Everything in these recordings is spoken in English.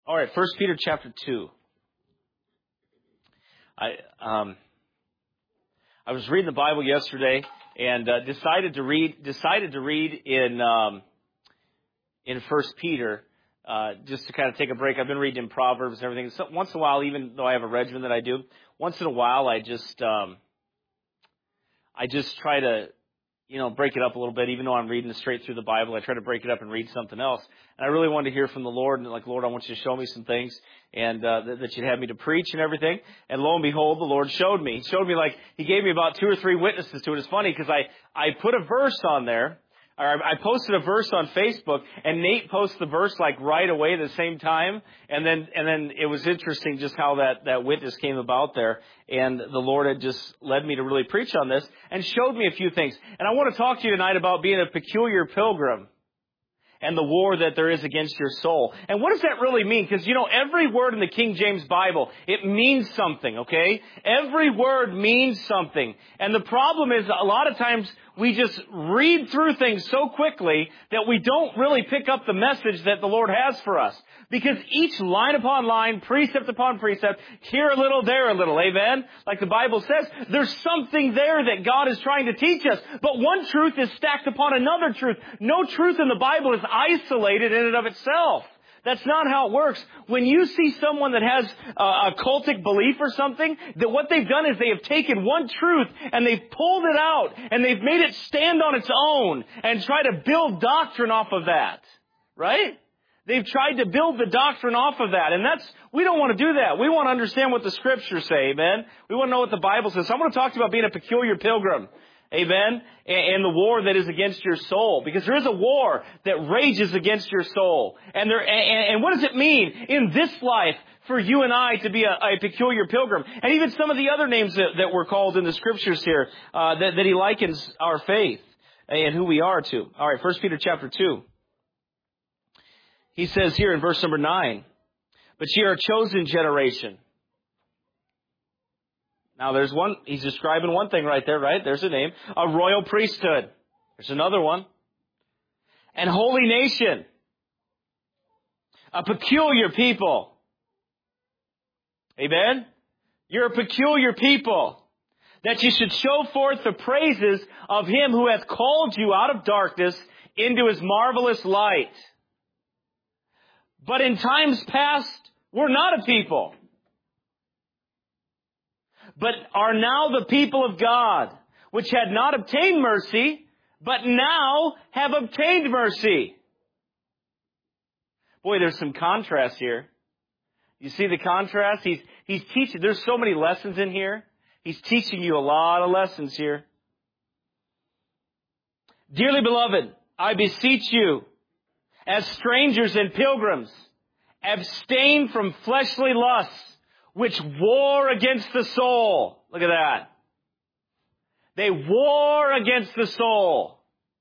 All right, 1 Peter chapter 2. I was reading the Bible yesterday and decided to read in 1 Peter just to kind of take a break. I've been reading in Proverbs and everything. So once in a while, even though I have a regimen that I do, once in a while I just try to break it up a little bit. Even though I'm reading straight through the Bible, I try to break it up and read something else. And I really wanted to hear from the Lord, and Lord, I want you to show me some things, and that you'd have me to preach and everything. And lo and behold, the Lord showed me. He showed me He gave me about 2 or 3 witnesses to it. It's funny because I put a verse on there, or I posted a verse on Facebook, and Nate posted the verse right away at the same time. And then it was interesting just how that witness came about there. And the Lord had just led me to really preach on this and showed me a few things. And I want to talk to you tonight about being a peculiar pilgrim and the war that there is against your soul. And what does that really mean? Because, every word in the King James Bible, it means something, okay? Every word means something. And the problem is, a lot of times, we just read through things so quickly that we don't really pick up the message that the Lord has for us. Because each line upon line, precept upon precept, here a little, there a little, amen? Like the Bible says, there's something there that God is trying to teach us. But one truth is stacked upon another truth. No truth in the Bible is isolated in and of itself. That's not how it works. When you see someone that has a cultic belief or something, that what they've done is they have taken one truth and they've pulled it out and they've made it stand on its own and try to build doctrine off of that. Right? They've tried to build the doctrine off of that. And we don't want to do that. We want to understand what the Scriptures say, amen? We want to know what the Bible says. So I'm going to talk to you about being a peculiar pilgrim. Amen? And the war that is against your soul. Because there is a war that rages against your soul. And what does it mean in this life for you and I to be a peculiar pilgrim? And even some of the other names that were called in the Scriptures here, that he likens our faith and who we are to. All right, 1 Peter chapter 2. He says here in verse number 9, "But ye are a chosen generation." Now there's one, he's describing one thing right there, right? There's a name. A royal priesthood. There's another one. And holy nation. A peculiar people. Amen? You're a peculiar people. That you should show forth the praises of Him who hath called you out of darkness into His marvelous light. But in times past, we're not a people, but are now the people of God, which had not obtained mercy, but now have obtained mercy. Boy, there's some contrast here. You see the contrast? He's teaching. There's so many lessons in here. He's teaching you a lot of lessons here. "Dearly beloved, I beseech you, as strangers and pilgrims, abstain from fleshly lusts, which war against the soul." Look at that. They war against the soul.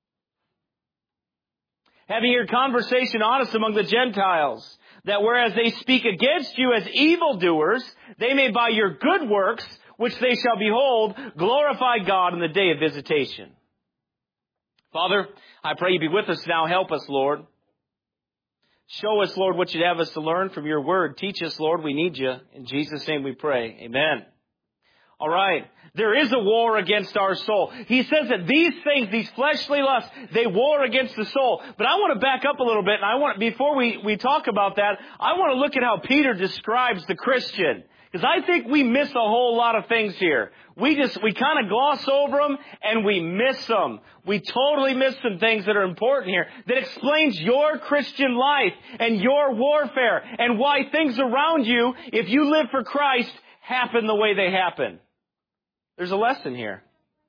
"Having your conversation honest among the Gentiles, that whereas they speak against you as evildoers, they may by your good works, which they shall behold, glorify God in the day of visitation." Father, I pray you be with us now. Help us, Lord. Show us, Lord, what you'd have us to learn from your word. Teach us, Lord. We need you. In Jesus' name we pray. Amen. All right. There is a war against our soul. He says that these things, these fleshly lusts, they war against the soul. But I want to back up a little bit, and before we talk about that, I want to look at how Peter describes the Christian. Because I think we miss a whole lot of things here. We kind of gloss over them and we miss them. We totally miss some things that are important here that explains your Christian life and your warfare and why things around you, if you live for Christ, happen the way they happen. There's a lesson here.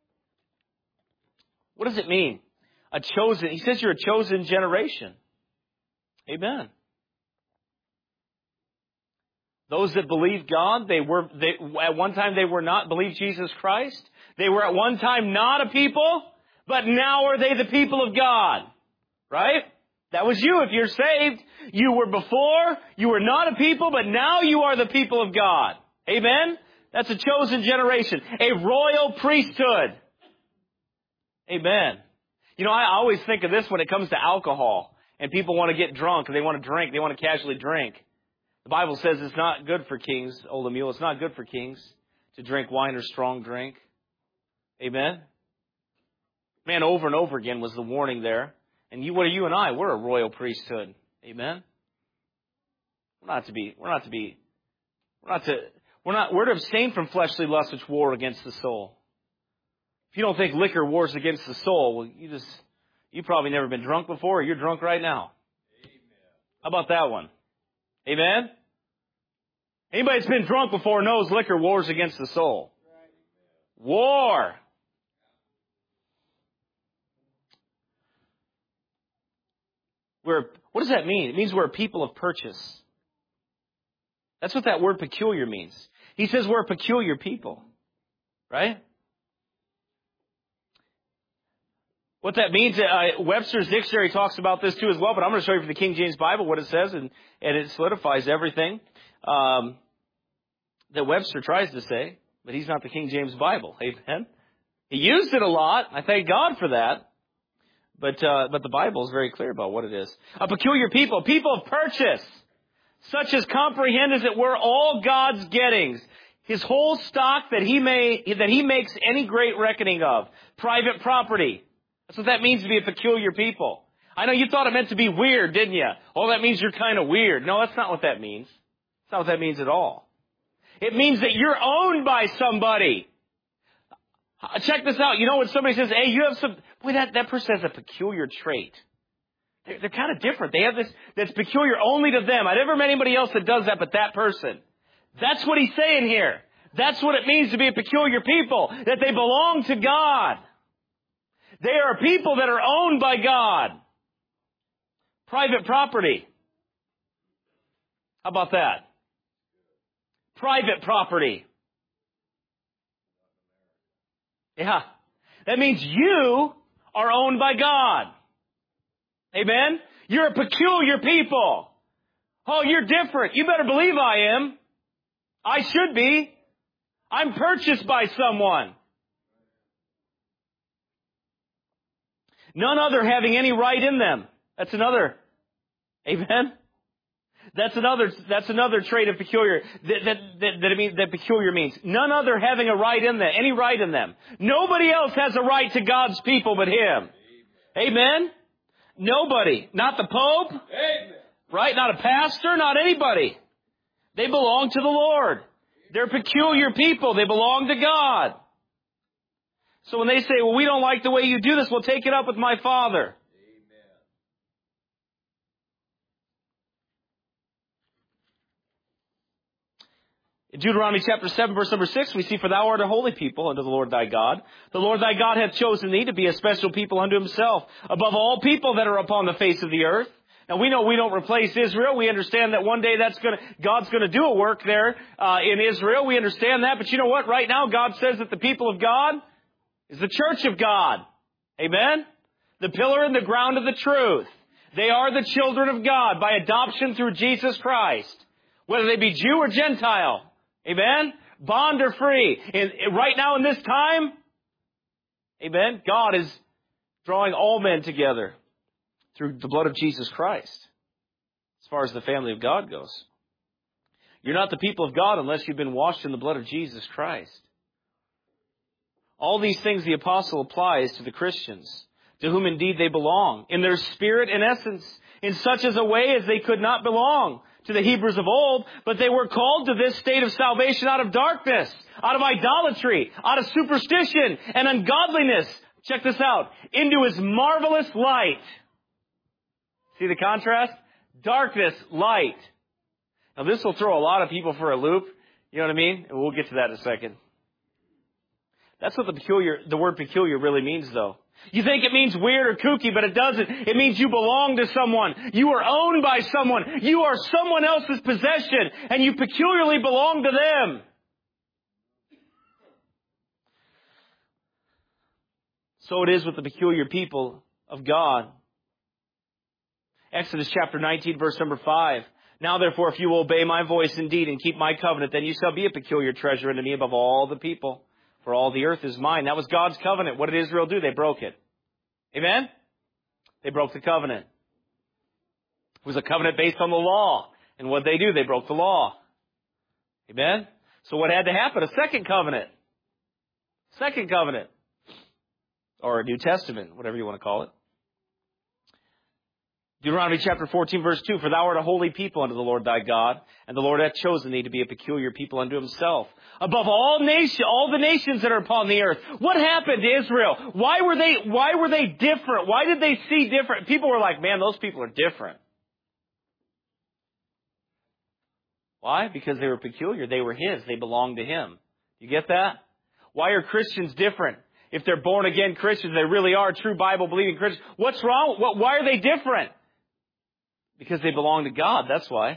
What does it mean? He says you're a chosen generation. Amen. Those that believe God, at one time they were not, believed Jesus Christ. They were at one time not a people, but now are they the people of God. Right? That was you. If you're saved, you were before, you were not a people, but now you are the people of God. Amen? That's a chosen generation. A royal priesthood. Amen. I always think of this when it comes to alcohol. And people want to get drunk, and they want to drink, they want to casually drink. The Bible says it's not good for kings, O Lemuel, it's not good for kings to drink wine or strong drink. Amen? Man, over and over again was the warning there. And what are you and I? We're a royal priesthood. Amen? We're to abstain from fleshly lusts which war against the soul. If you don't think liquor wars against the soul, well, you've probably never been drunk before, or you're drunk right now. Amen. How about that one? Amen? Anybody that's been drunk before knows liquor wars against the soul. War. What does that mean? It means we're a people of purchase. That's what that word peculiar means. He says we're a peculiar people. Right? What that means, Webster's dictionary talks about this too as well, but I'm going to show you from the King James Bible what it says, and it solidifies everything that Webster tries to say, but he's not the King James Bible. Amen? He used it a lot. I thank God for that. But the Bible is very clear about what it is. A peculiar people, people of purchase, such as comprehend as it were all God's gettings, His whole stock that He makes any great reckoning of. Private property. That's what that means to be a peculiar people. I know you thought it meant to be weird, didn't you? Oh, that means you're kind of weird. No, that's not what that means. That's not what that means at all. It means that you're owned by somebody. Check this out. You know when somebody says, hey, you have some... Boy, that person has a peculiar trait. They're kind of different. They have this that's peculiar only to them. I never met anybody else that does that but that person. That's what he's saying here. That's what it means to be a peculiar people. That they belong to God. They are people that are owned by God. Private property. How about that? Private property. Yeah. That means you are owned by God. Amen? You're a peculiar people. Oh, you're different. You better believe I am. I should be. I'm purchased by someone. None other having any right in them. That's another. Amen? That's another trait of peculiar that peculiar means. None other having a right in them, any right in them. Nobody else has a right to God's people but Him. Amen? Nobody. Not the Pope. Amen. Right? Not a pastor, not anybody. They belong to the Lord. They're peculiar people. They belong to God. So when they say, well, we don't like the way you do this, we'll take it up with my Father. In Deuteronomy chapter 7, verse number 6, we see, for thou art a holy people unto the Lord thy God. The Lord thy God hath chosen thee to be a special people unto Himself, above all people that are upon the face of the earth. Now we know we don't replace Israel. We understand that one day God's going to do a work there in Israel. We understand that. But you know what? Right now God says that the people of God is the church of God. Amen? The pillar and the ground of the truth. They are the children of God by adoption through Jesus Christ. Whether they be Jew or Gentile. Amen? Bond or free. And right now in this time, amen, God is drawing all men together through the blood of Jesus Christ. As far as the family of God goes. You're not the people of God unless you've been washed in the blood of Jesus Christ. All these things the apostle applies to the Christians, to whom indeed they belong, in their spirit and essence, in such as a way as they could not belong to the Hebrews of old, but they were called to this state of salvation out of darkness, out of idolatry, out of superstition and ungodliness. Check this out. Into His marvelous light. See the contrast? Darkness, light. Now this will throw a lot of people for a loop. You know what I mean? And we'll get to that in a second. That's what the word peculiar really means though. You think it means weird or kooky, but it doesn't. It means you belong to someone. You are owned by someone. You are someone else's possession, and you peculiarly belong to them. So it is with the peculiar people of God. Exodus chapter 19, verse number 5. Now therefore, if you will obey my voice indeed and keep my covenant, then you shall be a peculiar treasure unto me above all the people. For all the earth is mine. That was God's covenant. What did Israel do? They broke it. Amen? They broke the covenant. It was a covenant based on the law. And what they do? They broke the law. Amen? So what had to happen? A second covenant. Second covenant. Or a New Testament, whatever you want to call it. Deuteronomy chapter 14, verse 2, For thou art a holy people unto the Lord thy God, and the Lord hath chosen thee to be a peculiar people unto himself, above all the nations that are upon the earth. What happened to Israel? Why were they different? Why did they see different? People were like, man, those people are different. Why? Because they were peculiar. They were His. They belonged to Him. You get that? Why are Christians different? If they're born again Christians, they really are true Bible believing Christians. What's wrong? Why are they different? Because they belong to God, that's why.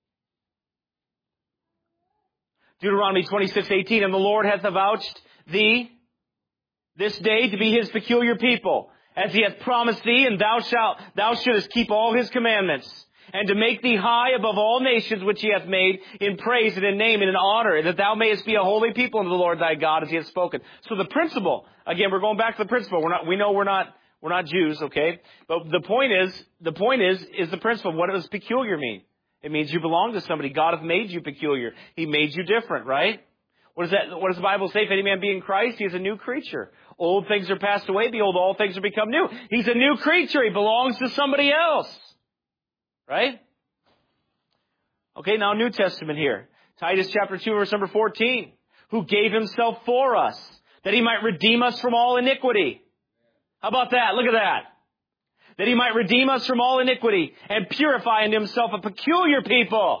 Deuteronomy 26:18, And the Lord hath avouched thee this day to be His peculiar people, as He hath promised thee, and thou shouldest keep all His commandments, and to make thee high above all nations which He hath made in praise and in name and in honor, and that thou mayest be a holy people unto the Lord thy God, as He hath spoken. So the principle, again, we're going back to the principle. We're not Jews, okay? But the point is the principle. What does peculiar mean? It means you belong to somebody. God hath made you peculiar. He made you different, right? What does the Bible say? If any man be in Christ, he is a new creature. Old things are passed away. Behold, all things are become new. He's a new creature. He belongs to somebody else. Right? Okay, now New Testament here. Titus chapter 2, verse number 14. Who gave Himself for us, that He might redeem us from all iniquity. How about that? Look at that. That He might redeem us from all iniquity and purify unto Himself a peculiar people,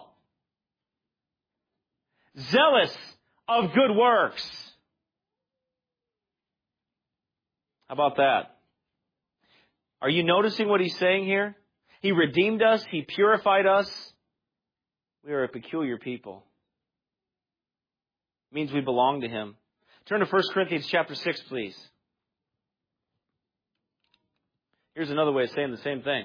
zealous of good works. How about that? Are you noticing what He's saying here? He redeemed us. He purified us. We are a peculiar people. It means we belong to Him. Turn to 1 Corinthians chapter 6, please. Here's another way of saying the same thing.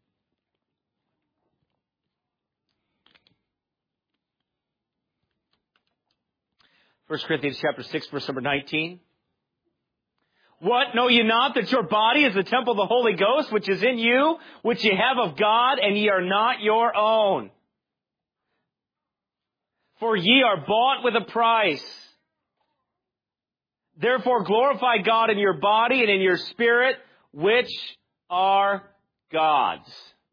1 Corinthians chapter 6, verse number 19. What, know ye not that your body is the temple of the Holy Ghost, which is in you, which ye have of God, and ye are not your own? For ye are bought with a price. Therefore glorify God in your body and in your spirit, which are God's.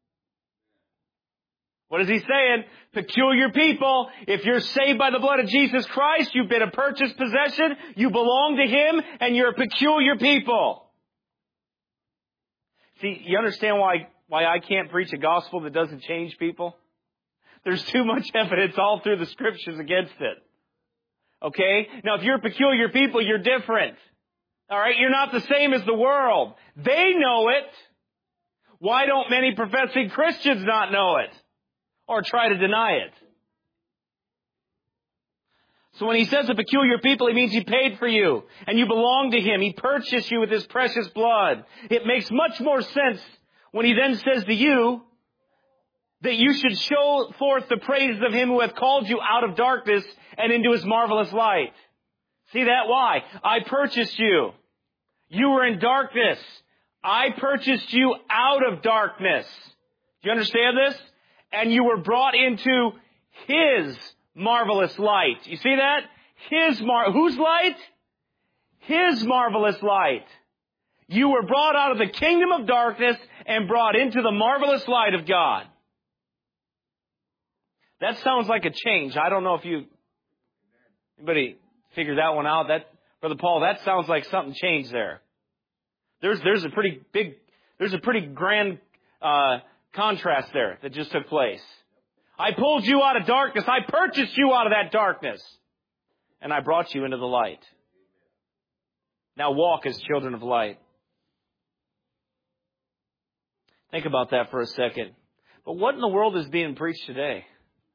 What is he saying? Peculiar people. If you're saved by the blood of Jesus Christ, you've been a purchased possession, you belong to Him, and you're a peculiar people. See, you understand why I can't preach a gospel that doesn't change people? There's too much evidence all through the Scriptures against it. Okay? Now, if you're a peculiar people, you're different. All right? You're not the same as the world. They know it. Why don't many professing Christians not know it? Or try to deny it? So when he says a peculiar people, he means He paid for you. And you belong to Him. He purchased you with His precious blood. It makes much more sense when He then says to you that you should show forth the praises of Him who hath called you out of darkness and into His marvelous light. See that? Why? I purchased you. You were in darkness. I purchased you out of darkness. Do you understand this? And you were brought into His marvelous light. You see that? Whose light? His marvelous light. You were brought out of the kingdom of darkness and brought into the marvelous light of God. That sounds like a change. I don't know if anybody figured that one out. Brother Paul, that sounds like something changed there. There's a pretty grand contrast there that just took place. I pulled you out of darkness. I purchased you out of that darkness. And I brought you into the light. Now walk as children of light. Think about that for a second. But what in the world is being preached today?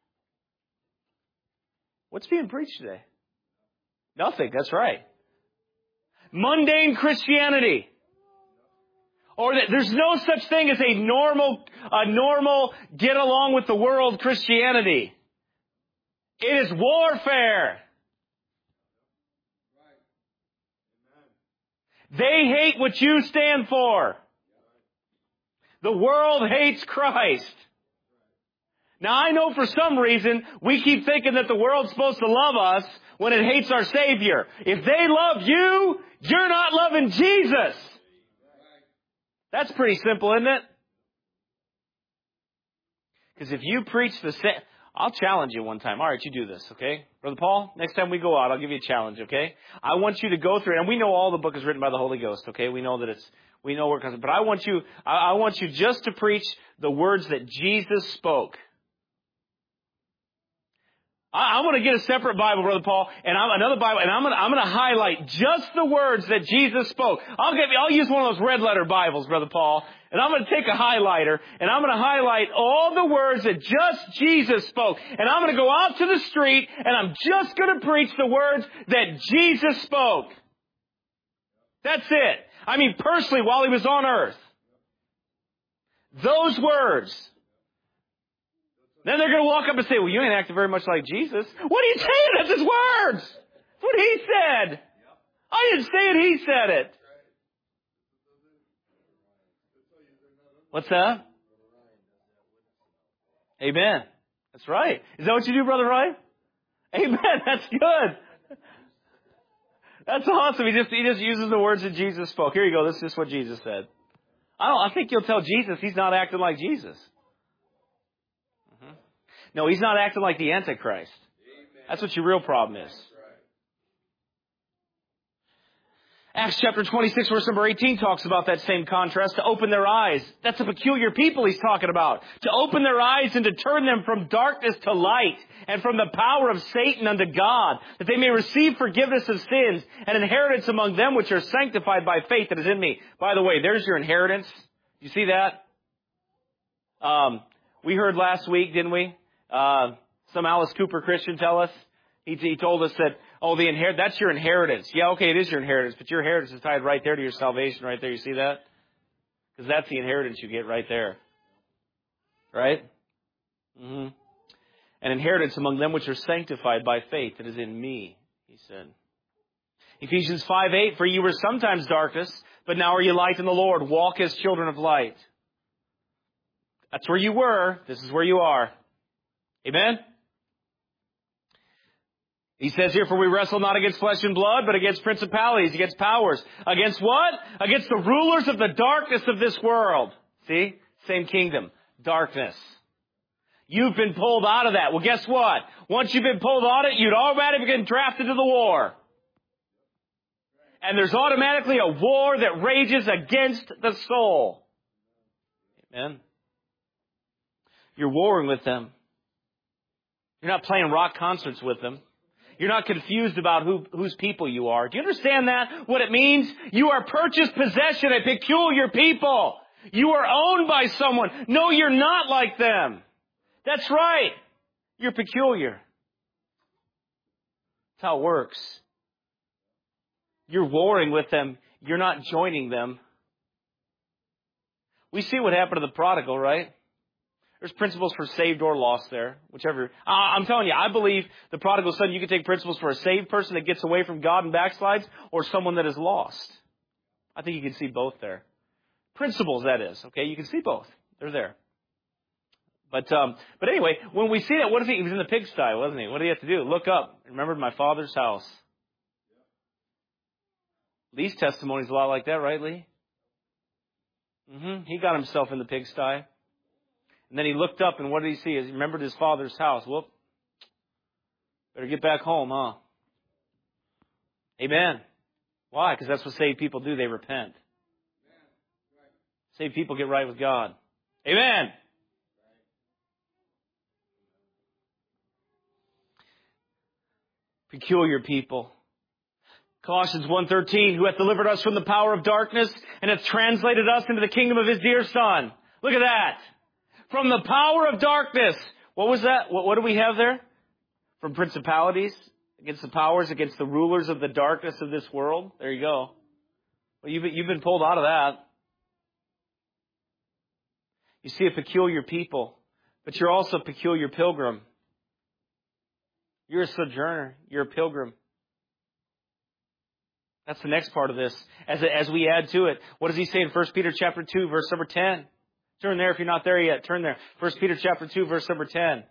What's being preached today? Nothing, that's right. Mundane Christianity. Or that there's no such thing as a normal get along with the world Christianity. It is warfare. They hate what you stand for. The world hates Christ. Now I know for some reason we keep thinking that the world's supposed to love us when it hates our Savior. If they love you, you're not loving Jesus. That's pretty simple, isn't it? Because if you preach the same... I'll challenge you one time. All right, you do this, okay? Brother Paul, next time we go out, I'll give you a challenge, okay? I want you to go through it. And we know all the book is written by the Holy Ghost, okay? We know where it comes from. But I want you just to preach the words that Jesus spoke. I'm going to get a separate Bible, Brother Paul, and another Bible, and I'm going to highlight just the words that Jesus spoke. I'll use one of those red letter Bibles, Brother Paul, and I'm going to take a highlighter, and I'm going to highlight all the words that just Jesus spoke. And I'm going to go out to the street, and I'm just going to preach the words that Jesus spoke. That's it. I mean, personally, while He was on earth. Those words. Then they're going to walk up and say, well, you ain't acting very much like Jesus. What are you saying? That's His words. That's what He said. I didn't say it. He said it. What's that? Amen. That's right. Is that what you do, Brother Ryan? Amen. That's good. That's awesome. He just uses the words that Jesus spoke. Here you go. This is what Jesus said. I think you'll tell Jesus He's not acting like Jesus. No, He's not acting like the Antichrist. That's what your real problem is. Acts chapter 26, verse number 18 talks about that same contrast. To open their eyes. That's a peculiar people He's talking about. To open their eyes and to turn them from darkness to light and from the power of Satan unto God, that they may receive forgiveness of sins and inheritance among them which are sanctified by faith that is in me. By the way, there's your inheritance. You see that? We heard last week, didn't we? Some Alice Cooper Christian tell us. He told us that, that's your inheritance. Yeah, okay, it is your inheritance, but your inheritance is tied right there to your salvation right there. You see that? Because that's the inheritance you get right there. Right? Mm-hmm. An inheritance among them which are sanctified by faith that is in me, he said. Ephesians 5:8, for you were sometimes darkness, but now are you light in the Lord. Walk as children of light. That's where you were. This is where you are. Amen? He says here, for we wrestle not against flesh and blood, but against principalities, against powers. Against what? Against the rulers of the darkness of this world. See? Same kingdom. Darkness. You've been pulled out of that. Well, guess what? Once you've been pulled out of it, you'd automatically get drafted to the war. And there's automatically a war that rages against the soul. Amen? You're warring with them. You're not playing rock concerts with them. You're not confused about whose people you are. Do you understand that? What it means? You are purchased possession, a peculiar people. You are owned by someone. No, you're not like them. That's right. You're peculiar. That's how it works. You're warring with them. You're not joining them. We see what happened to the prodigal, right? There's principles for saved or lost there, whichever. I'm telling you, I believe the prodigal son, you can take principles for a saved person that gets away from God and backslides, or someone that is lost. I think you can see both there. Principles, that is. Okay, you can see both. They're there. But anyway, when we see that, what is he? He was in the pigsty, wasn't he? What did he have to do? Look up. Remember my Father's house. Lee's testimony is a lot like that, right, Lee? He got himself in the pigsty. And then he looked up, and what did he see? He remembered his father's house. Whoop. Better get back home, huh? Amen. Why? Because that's what saved people do. They repent. Saved people get right with God. Amen. Peculiar people. Colossians 1:13, who hath delivered us from the power of darkness and hath translated us into the kingdom of His dear Son. Look at that. From the power of darkness. What was that? What do we have there? From principalities, against the powers, against the rulers of the darkness of this world. There you go. Well, you've been pulled out of that. You see a peculiar people, but you're also a peculiar pilgrim. You're a sojourner. You're a pilgrim. That's the next part of this. As we add to it, what does he say in 1 Peter chapter 2, verse number 10? Turn there if you're not there yet. Turn there. 1 Peter chapter 2, verse number 10.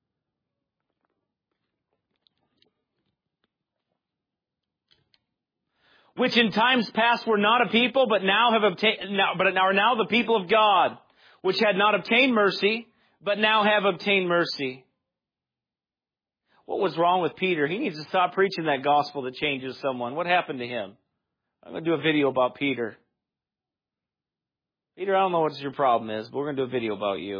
Which in times past were not a people, but now have obtained, but are now the people of God, which had not obtained mercy, but now have obtained mercy. What was wrong with Peter? He needs to stop preaching that gospel that changes someone. What happened to him? I'm going to do a video about Peter. Peter, I don't know what your problem is, but we're going to do a video about you.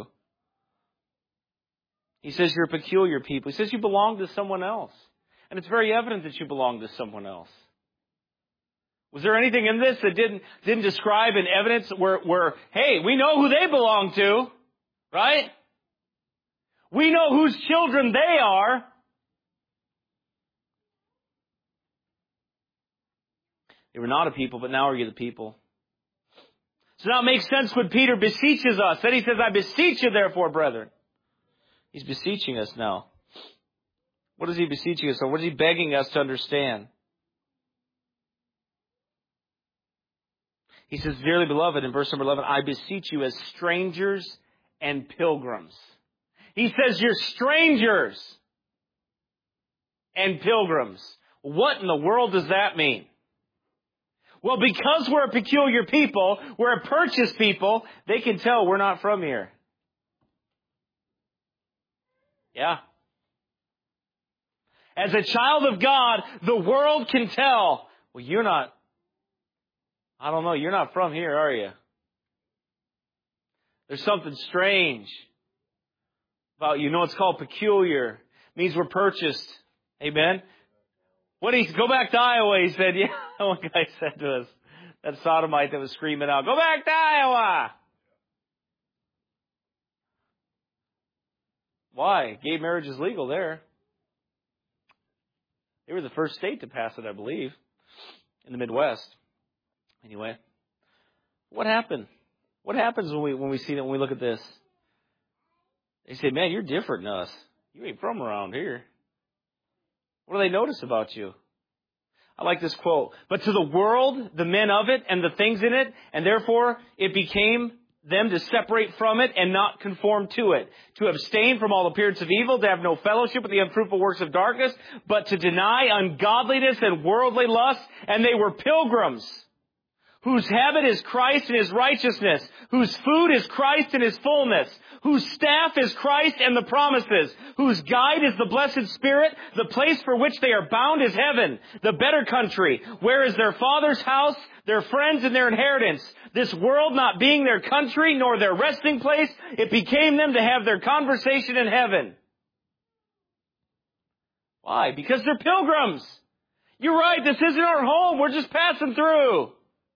He says you're a peculiar people. He says you belong to someone else. And it's very evident that you belong to someone else. Was there anything in this that didn't describe an evidence where, hey, we know who they belong to, right? We know whose children they are. They were not a people, but now are you the people. So now it makes sense when Peter beseeches us. Then he says, I beseech you therefore, brethren. He's beseeching us now. What is he beseeching us? Or what is he begging us to understand? He says, dearly beloved, in verse number 11, I beseech you as strangers and pilgrims. He says, you're strangers and pilgrims. What in the world does that mean? Well, because we're a peculiar people, we're a purchased people, they can tell we're not from here. Yeah. As a child of God, the world can tell, well, you're not from here, are you? There's something strange about you. It's called peculiar. It means we're purchased. Amen? Go back to Iowa, he said. Yeah, one guy said to us, that sodomite that was screaming out, go back to Iowa! Why? Gay marriage is legal there. They were the first state to pass it, I believe, in the Midwest. Anyway, what happened? What happens when we see that, when we look at this? They say, man, you're different than us. You ain't from around here. What do they notice about you? I like this quote. But to the world, the men of it, and the things in it, and therefore it became them to separate from it and not conform to it, to abstain from all appearance of evil, to have no fellowship with the unfruitful works of darkness, but to deny ungodliness and worldly lust, and they were pilgrims, whose habit is Christ and His righteousness, whose food is Christ and His fullness, whose staff is Christ and the promises, whose guide is the blessed Spirit, the place for which they are bound is heaven, the better country, where is their Father's house, their friends and their inheritance. This world not being their country nor their resting place, it became them to have their conversation in heaven. Why? Because they're pilgrims. You're right, this isn't our home, we're just passing through.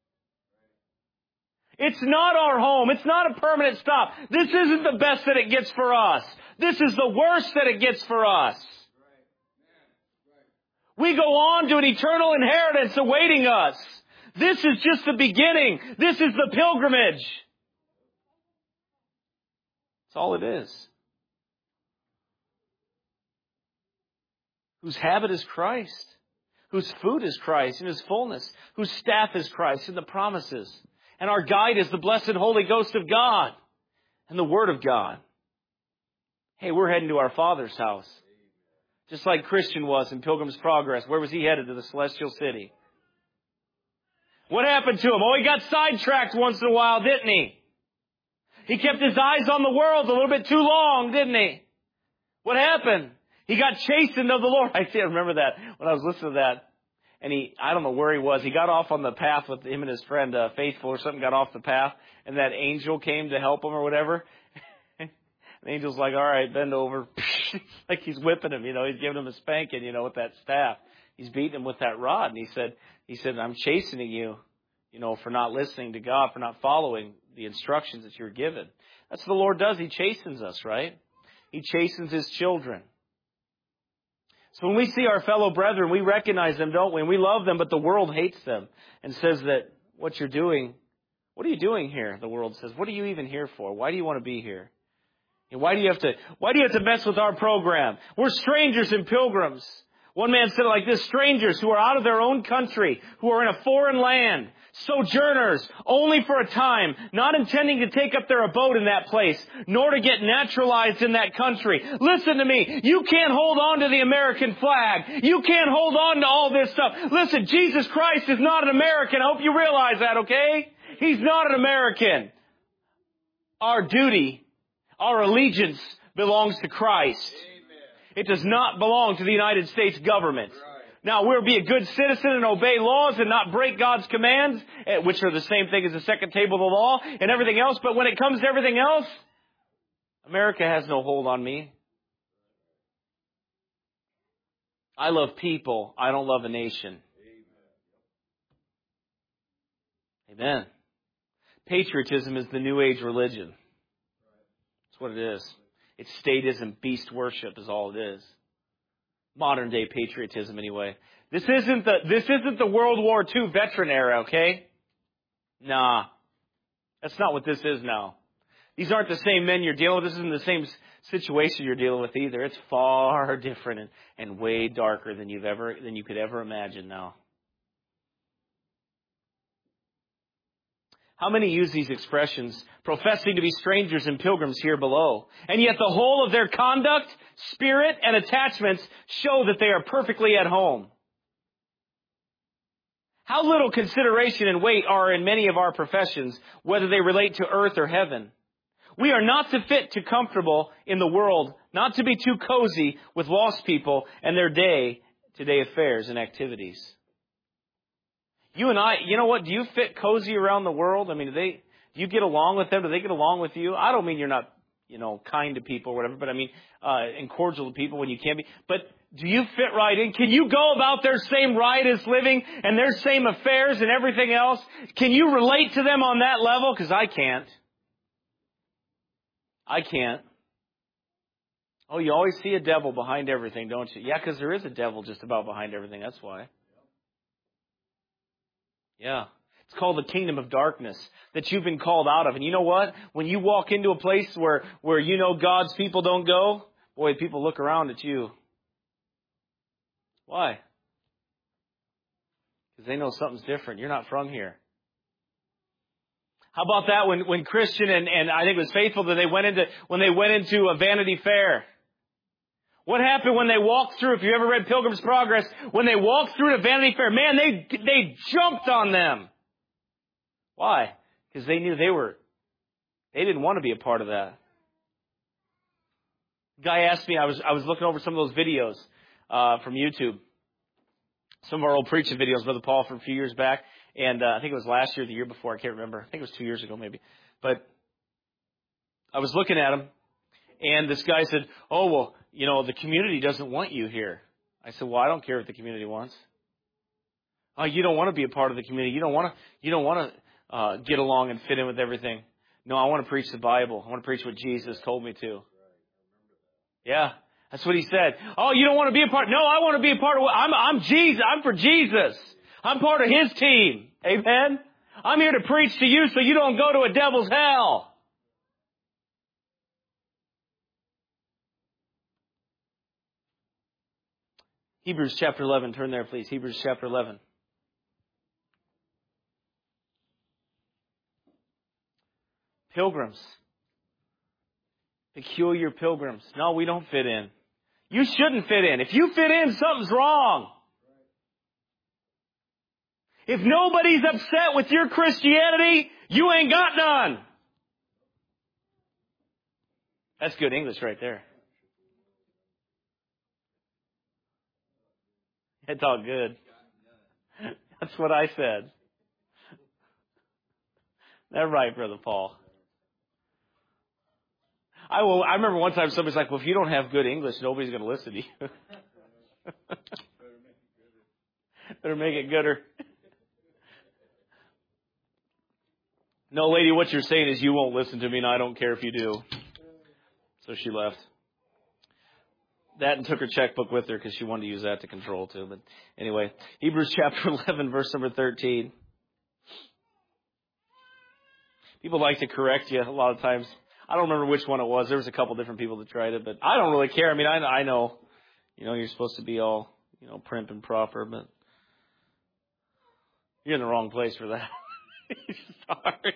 It's not our home. It's not a permanent stop. This isn't the best that it gets for us. This is the worst that it gets for us. We go on to an eternal inheritance awaiting us. This is just the beginning. This is the pilgrimage. That's all it is. Whose habit is Christ. Whose food is Christ in His fullness. Whose staff is Christ in the promises. And our guide is the blessed Holy Ghost of God and the Word of God. Hey, we're heading to our Father's house. Just like Christian was in Pilgrim's Progress. Where was he headed? To the celestial city. What happened to him? Oh, he got sidetracked once in a while, didn't he? He kept his eyes on the world a little bit too long, didn't he? What happened? He got chastened of the Lord. I remember that when I was listening to that. And I don't know where he was. He got off on the path with him and his friend, Faithful or something, got off the path. And that angel came to help him or whatever. The angel's like, all right, bend over. Like he's whipping him, he's giving him a spanking, with that staff. He's beating him with that rod. And he said, I'm chastening you, for not listening to God, for not following the instructions that you're given. That's what the Lord does. He chastens us, right? He chastens His children. So when we see our fellow brethren, we recognize them, don't we? And we love them, but the world hates them and says that what are you doing here? The world says, what are you even here for? Why do you want to be here? And why do you have to mess with our program? We're strangers and pilgrims. One man said it like this: strangers who are out of their own country, who are in a foreign land, sojourners only for a time, not intending to take up their abode in that place, nor to get naturalized in that country. Listen to me. You can't hold on to the American flag. You can't hold on to all this stuff. Listen, Jesus Christ is not an American. I hope you realize that, okay? He's not an American. Our duty, our allegiance belongs to Christ. It does not belong to the United States government. Now, we'll be a good citizen and obey laws and not break God's commands, which are the same thing as the second table of the law and everything else. But when it comes to everything else, America has no hold on me. I love people. I don't love a nation. Amen. Patriotism is the New Age religion. That's what it is. It's statism, beast worship is all it is. Modern day patriotism anyway. This isn't the World War II veteran era, okay? Nah. That's not what this is now. These aren't the same men you're dealing with. This isn't the same situation you're dealing with either. It's far different and way darker than you could ever imagine now. How many use these expressions, professing to be strangers and pilgrims here below? And yet the whole of their conduct, spirit, and attachments show that they are perfectly at home. How little consideration and weight are in many of our professions, whether they relate to earth or heaven. We are not to fit too comfortable in the world, not to be too cozy with lost people and their day-to-day affairs and activities. You and I, you know what? Do you fit cozy around the world? I mean, do you get along with them? Do they get along with you? I don't mean you're not, kind to people or whatever, but I mean, and cordial to people when you can be. But do you fit right in? Can you go about their same riotous living and their same affairs and everything else? Can you relate to them on that level? Because I can't. I can't. Oh, you always see a devil behind everything, don't you? Yeah, because there is a devil just about behind everything. That's why. Yeah. It's called the kingdom of darkness that you've been called out of. And you know what? When you walk into a place where God's people don't go, boy, people look around at you. Why? Because they know something's different. You're not from here. How about that when Christian and I think it was Faithful that when they went into a Vanity Fair? What happened when they walked through, if you ever read Pilgrim's Progress, when they walked through the Vanity Fair, man, they jumped on them. Why? Because they knew they didn't want to be a part of that. A guy asked me, I was looking over some of those videos from YouTube. Some of our old preaching videos, Brother Paul, from a few years back. And I think it was last year or the year before, I can't remember. I think it was 2 years ago maybe. But I was looking at him, and this guy said, oh, well, the community doesn't want you here. I said, well, I don't care if the community wants. Oh, you don't want to be a part of the community. You don't want to get along and fit in with everything. No, I want to preach the Bible. I want to preach what Jesus told me to. Yeah, that's what he said. Oh, you don't want to be a part? No, I want to be a part of what? I'm Jesus. I'm for Jesus. I'm part of His team. Amen? I'm here to preach to you so you don't go to a devil's hell. Hebrews chapter 11. Turn there, please. Hebrews chapter 11. Pilgrims. Peculiar pilgrims. No, we don't fit in. You shouldn't fit in. If you fit in, something's wrong. If nobody's upset with your Christianity, you ain't got none. That's good English right there. It's all good. That's what I said. That's right, Brother Paul. I remember one time somebody's like, well, if you don't have good English, nobody's going to listen to you. Better make it gooder. No, lady, what you're saying is you won't listen to me, and I don't care if you do. So she left. That and took her checkbook with her because she wanted to use that to control too. But anyway, Hebrews chapter 11, verse number 13. People like to correct you a lot of times. I don't remember which one it was. There was a couple different people that tried it, but I don't really care. I mean, I know, you're supposed to be all prim and proper, but you're in the wrong place for that. Sorry.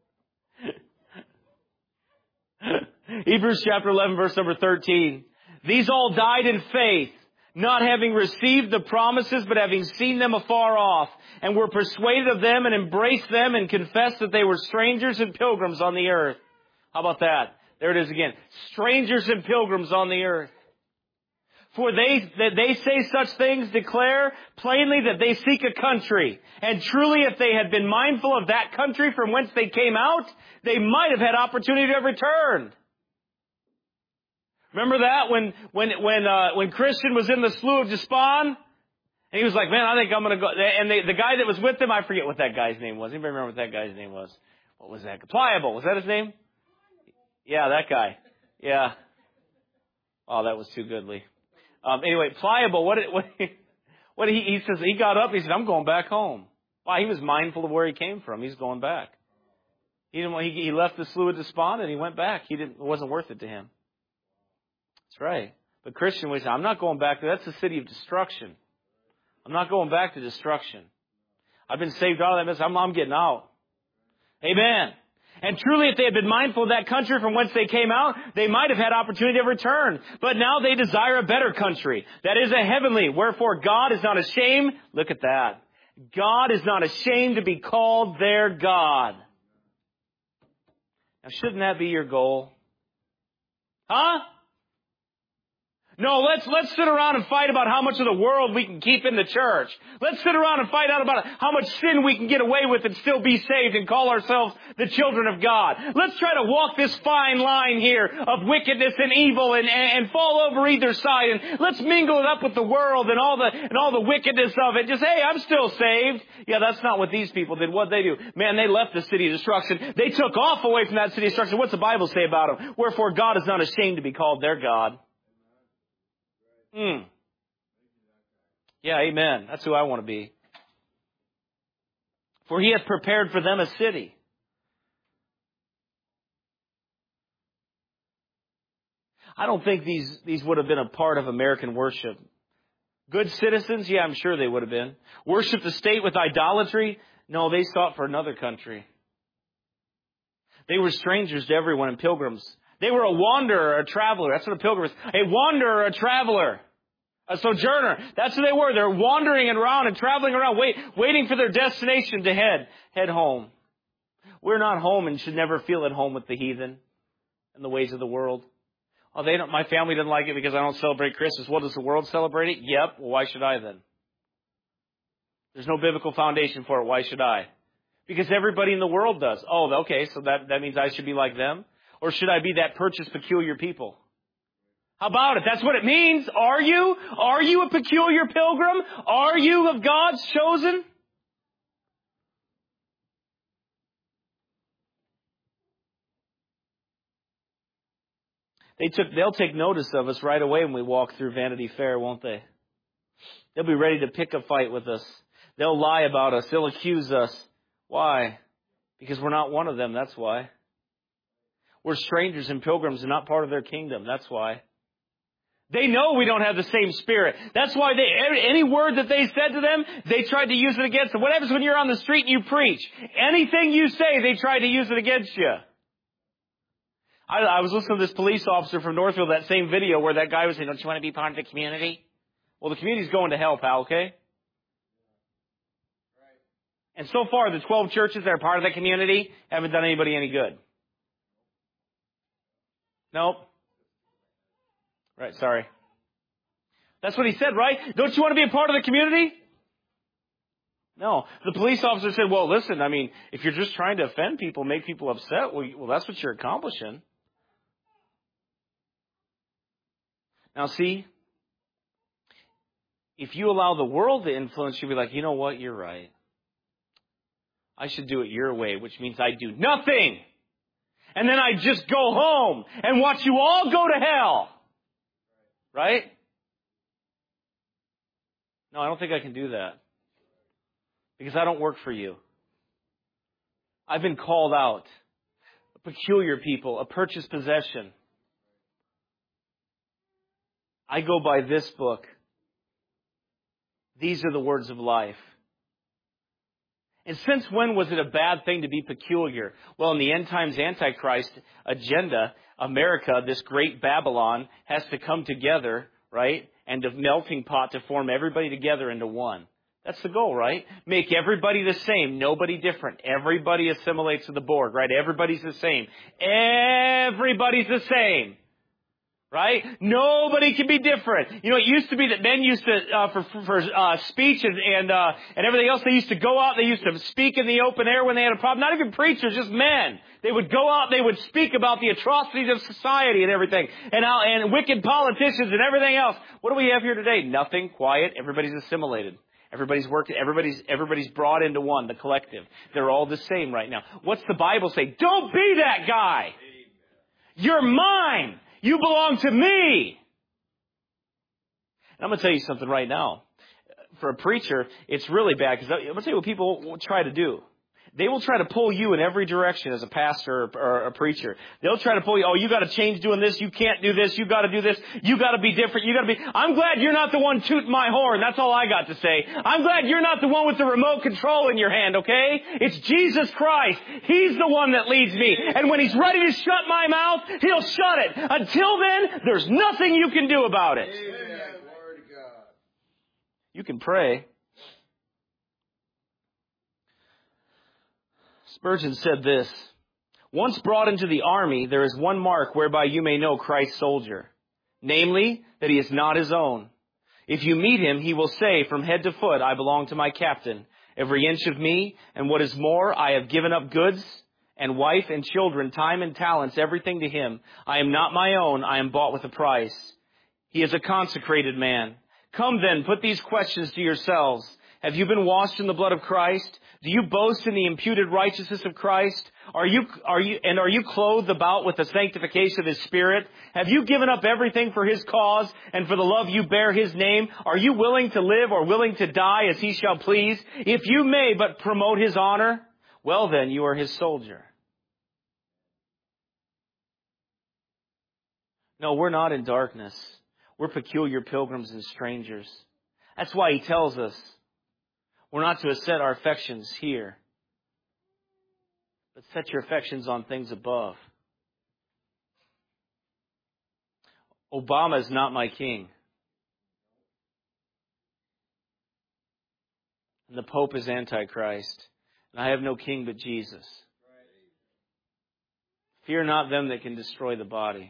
Hebrews chapter 11, verse number 13. These all died in faith, not having received the promises, but having seen them afar off, and were persuaded of them and embraced them and confessed that they were strangers and pilgrims on the earth. How about that? There it is again. Strangers and pilgrims on the earth. For they say such things, declare plainly that they seek a country. And truly, if they had been mindful of that country from whence they came out, they might have had opportunity to return. Remember that when Christian was in the Slough of Despond, and he was like, "Man, I think I'm going to go." And the guy that was with him, I forget what that guy's name was. Anybody remember what that guy's name was? What was that? Pliable. Was that his name? Yeah, that guy. Yeah. Oh, that was too goodly. Anyway, Pliable, he says, he got up, he said, "I'm going back home." Wow, he was mindful of where he came from. He's going back. He left the Slough of Despond and he went back. It wasn't worth it to him. That's right. But Christian would say, "I'm not going back there. That's the city of destruction. I'm not going back to destruction. I've been saved out of that mess. I'm getting out." Amen. And truly, if they had been mindful of that country from whence they came out, they might have had opportunity to return. But now they desire a better country. That is a heavenly. Wherefore God is not ashamed. Look at that. God is not ashamed to be called their God. Now, shouldn't that be your goal? Huh? No, let's sit around and fight about how much of the world we can keep in the church. Let's sit around and fight out about how much sin we can get away with and still be saved and call ourselves the children of God. Let's try to walk this fine line here of wickedness and evil and fall over either side, and let's mingle it up with the world and all the wickedness of it. Just, hey, I'm still saved. Yeah, that's not what these people did. What'd they do? Man, they left the city of destruction. They took off away from that city of destruction. What's the Bible say about them? Wherefore God is not ashamed to be called their God. Yeah, amen. That's who I want to be. For he hath prepared for them a city. I don't think these would have been a part of American worship. Good citizens? Yeah, I'm sure they would have been. Worship the state with idolatry? No, they sought for another country. They were strangers to everyone and pilgrims. They were a wanderer, a traveler. That's what a pilgrim is. A wanderer, a traveler. A sojourner. That's who they were. They're wandering around and traveling around, waiting for their destination to head home. We're not home and should never feel at home with the heathen and the ways of the world. Oh, my family doesn't like it because I don't celebrate Christmas. Well, does the world celebrate it? Yep. Well, why should I then? There's no biblical foundation for it. Why should I? Because everybody in the world does. Oh, okay. So that means I should be like them? Or should I be that purchased peculiar people? How about it? That's what it means. Are you? Are you a peculiar pilgrim? Are you of God's chosen? They'll take notice of us right away when we walk through Vanity Fair, won't they? They'll be ready to pick a fight with us. They'll lie about us. They'll accuse us. Why? Because we're not one of them. That's why. We're strangers and pilgrims and not part of their kingdom. That's why. They know we don't have the same spirit. That's why any word that they said to them, they tried to use it against them. What happens when you're on the street and you preach? Anything you say, they try to use it against you. I was listening to this police officer from Northfield, that same video where that guy was saying, "Don't you want to be part of the community?" Well, the community's going to hell, pal, okay? And so far, the 12 churches that are part of the community haven't done anybody any good. Nope. Right, sorry. That's what he said, right? Don't you want to be a part of the community? No. The police officer said, well, listen, I mean, if you're just trying to offend people, make people upset, well, that's what you're accomplishing. Now, see, if you allow the world to influence you, you'll be like, you know what, you're right. I should do it your way, which means I do nothing. And then I just go home and watch you all go to hell. Right? No, I don't think I can do that. Because I don't work for you. I've been called out. A peculiar people, a purchased possession. I go by this book. These are the words of life. And since when was it a bad thing to be peculiar? Well, in the end times Antichrist agenda, America, this great Babylon, has to come together, right? And a melting pot to form everybody together into one. That's the goal, right? Make everybody the same, nobody different. Everybody assimilates to the board, right? Everybody's the same. Everybody's the same. Right? Nobody can be different. You know, it used to be that men used to, for speech and everything else, they used to go out, they used to speak in the open air when they had a problem. Not even preachers, just men. They would go out, they would speak about the atrocities of society and everything, and wicked politicians and everything else. What do we have here today? Nothing. Quiet. Everybody's assimilated. Everybody's working, everybody's brought into one, the collective. They're all the same right now. What's the Bible say? Don't be that guy. You're mine. You belong to me. And I'm going to tell you something right now. For a preacher, it's really bad, because I'm going to tell you what people will try to do. They will try to pull you in every direction as a pastor or a preacher. They'll try to pull you, oh, you got to change doing this, you can't do this, you got to do this, you got to be different, you got to be... I'm glad you're not the one tooting my horn, that's all I got to say. I'm glad you're not the one with the remote control in your hand, okay? It's Jesus Christ. He's the one that leads me. And when He's ready to shut my mouth, He'll shut it. Until then, there's nothing you can do about it. Amen. Glory to God. You can pray. Spurgeon said this, once brought into the army, there is one mark whereby you may know Christ's soldier, namely, that he is not his own. If you meet him, he will say, from head to foot, I belong to my captain, every inch of me, and what is more, I have given up goods and wife and children, time and talents, everything to him. I am not my own, I am bought with a price. He is a consecrated man. Come then, put these questions to yourselves. Have you been washed in the blood of Christ? Do you boast in the imputed righteousness of Christ? Are you clothed about with the sanctification of His Spirit? Have you given up everything for His cause and for the love you bear His name? Are you willing to live or willing to die as He shall please? If you may but promote His honor, well then you are His soldier. No, we're not in darkness. We're peculiar pilgrims and strangers. That's why He tells us we're not to set our affections here, but set your affections on things above. Obama is not my king. And the Pope is Antichrist. And I have no king but Jesus. Fear not them that can destroy the body.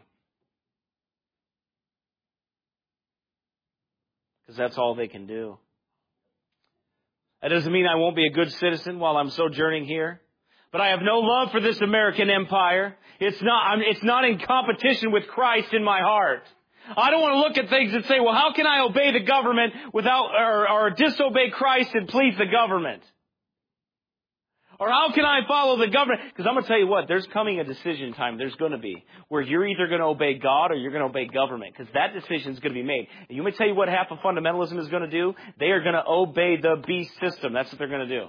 Because that's all they can do. That doesn't mean I won't be a good citizen while I'm sojourning here. But I have no love for this American empire. It's not in competition with Christ in my heart. I don't want to look at things and say, well, how can I obey the government or disobey Christ and please the government? Or how can I follow the government? Because I'm going to tell you what, there's coming a decision time. There's going to be where you're either going to obey God or you're going to obey government. Because that decision is going to be made. And you may tell you what half of fundamentalism is going to do. They are going to obey the beast system. That's what they're going to do.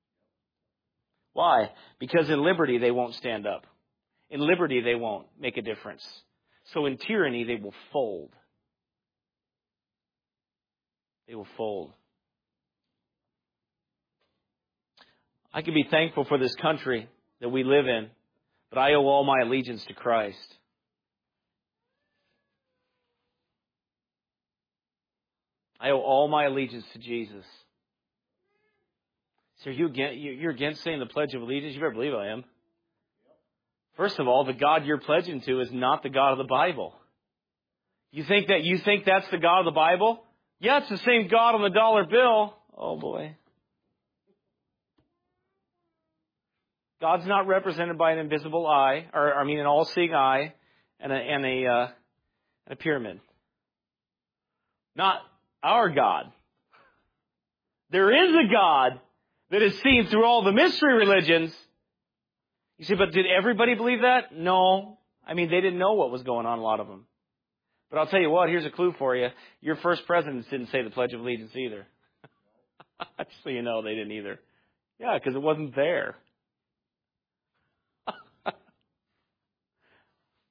Why? Because in liberty they won't stand up. In liberty they won't make a difference. So in tyranny they will fold. They will fold. I can be thankful for this country that we live in, but I owe all my allegiance to Christ. I owe all my allegiance to Jesus. So you're against saying the Pledge of Allegiance? You better believe I am. First of all, the God you're pledging to is not the God of the Bible. You think that's the God of the Bible? Yeah, it's the same God on the dollar bill. Oh boy. God's not represented by an invisible eye, an all-seeing eye, and a pyramid. Not our God. There is a God that is seen through all the mystery religions. You say, but did everybody believe that? No. They didn't know what was going on, a lot of them. But I'll tell you what, here's a clue for you. Your first presidents didn't say the Pledge of Allegiance either. Just so you know, they didn't either. Yeah, because it wasn't there.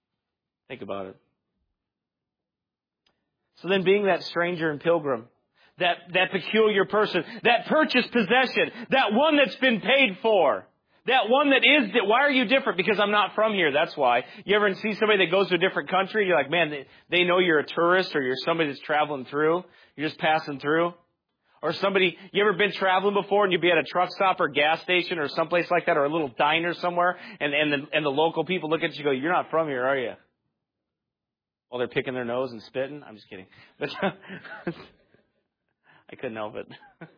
Think about it. So then being that stranger and pilgrim, that peculiar person, that purchased possession, that one that's been paid for, that one that is, why are you different? Because I'm not from here, that's why. You ever see somebody that goes to a different country, you're like, man, they know you're a tourist or you're somebody that's traveling through, you're just passing through. Or somebody, you ever been traveling before and you'd be at a truck stop or gas station or someplace like that or a little diner somewhere and the local people look at you and go, you're not from here, are you? While they're picking their nose and spitting? I'm just kidding. But I couldn't help it.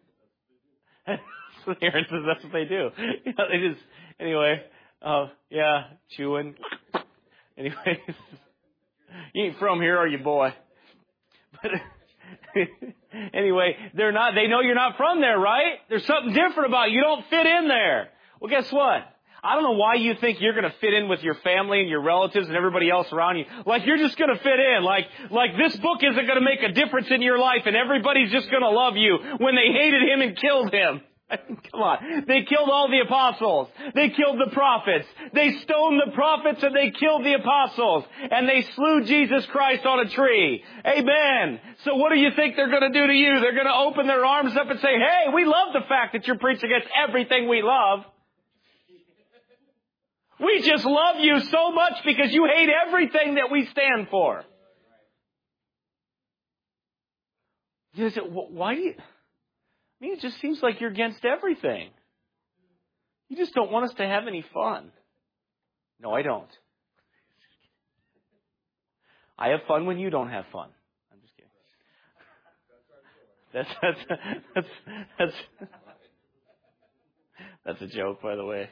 That's what they do. You know, they just, anyway, yeah, chewing. Anyway, you ain't from here, are you, boy? But anyway, they know you're not from there, right? There's something different about you. You don't fit in there. Well, guess what? I don't know why you think you're going to fit in with your family and your relatives and everybody else around you. Like you're just going to fit in. Like this book isn't going to make a difference in your life and everybody's just going to love you when they hated him and killed him. Come on. They killed all the apostles. They killed the prophets. They stoned the prophets and they killed the apostles. And they slew Jesus Christ on a tree. Amen. So what do you think they're going to do to you? They're going to open their arms up and say, hey, we love the fact that you're preaching against everything we love. We just love you so much because you hate everything that we stand for. You say, why do you... I mean, it just seems like you're against everything. You just don't want us to have any fun. No, I don't. I have fun when you don't have fun. I'm just kidding. That's a joke, by the way.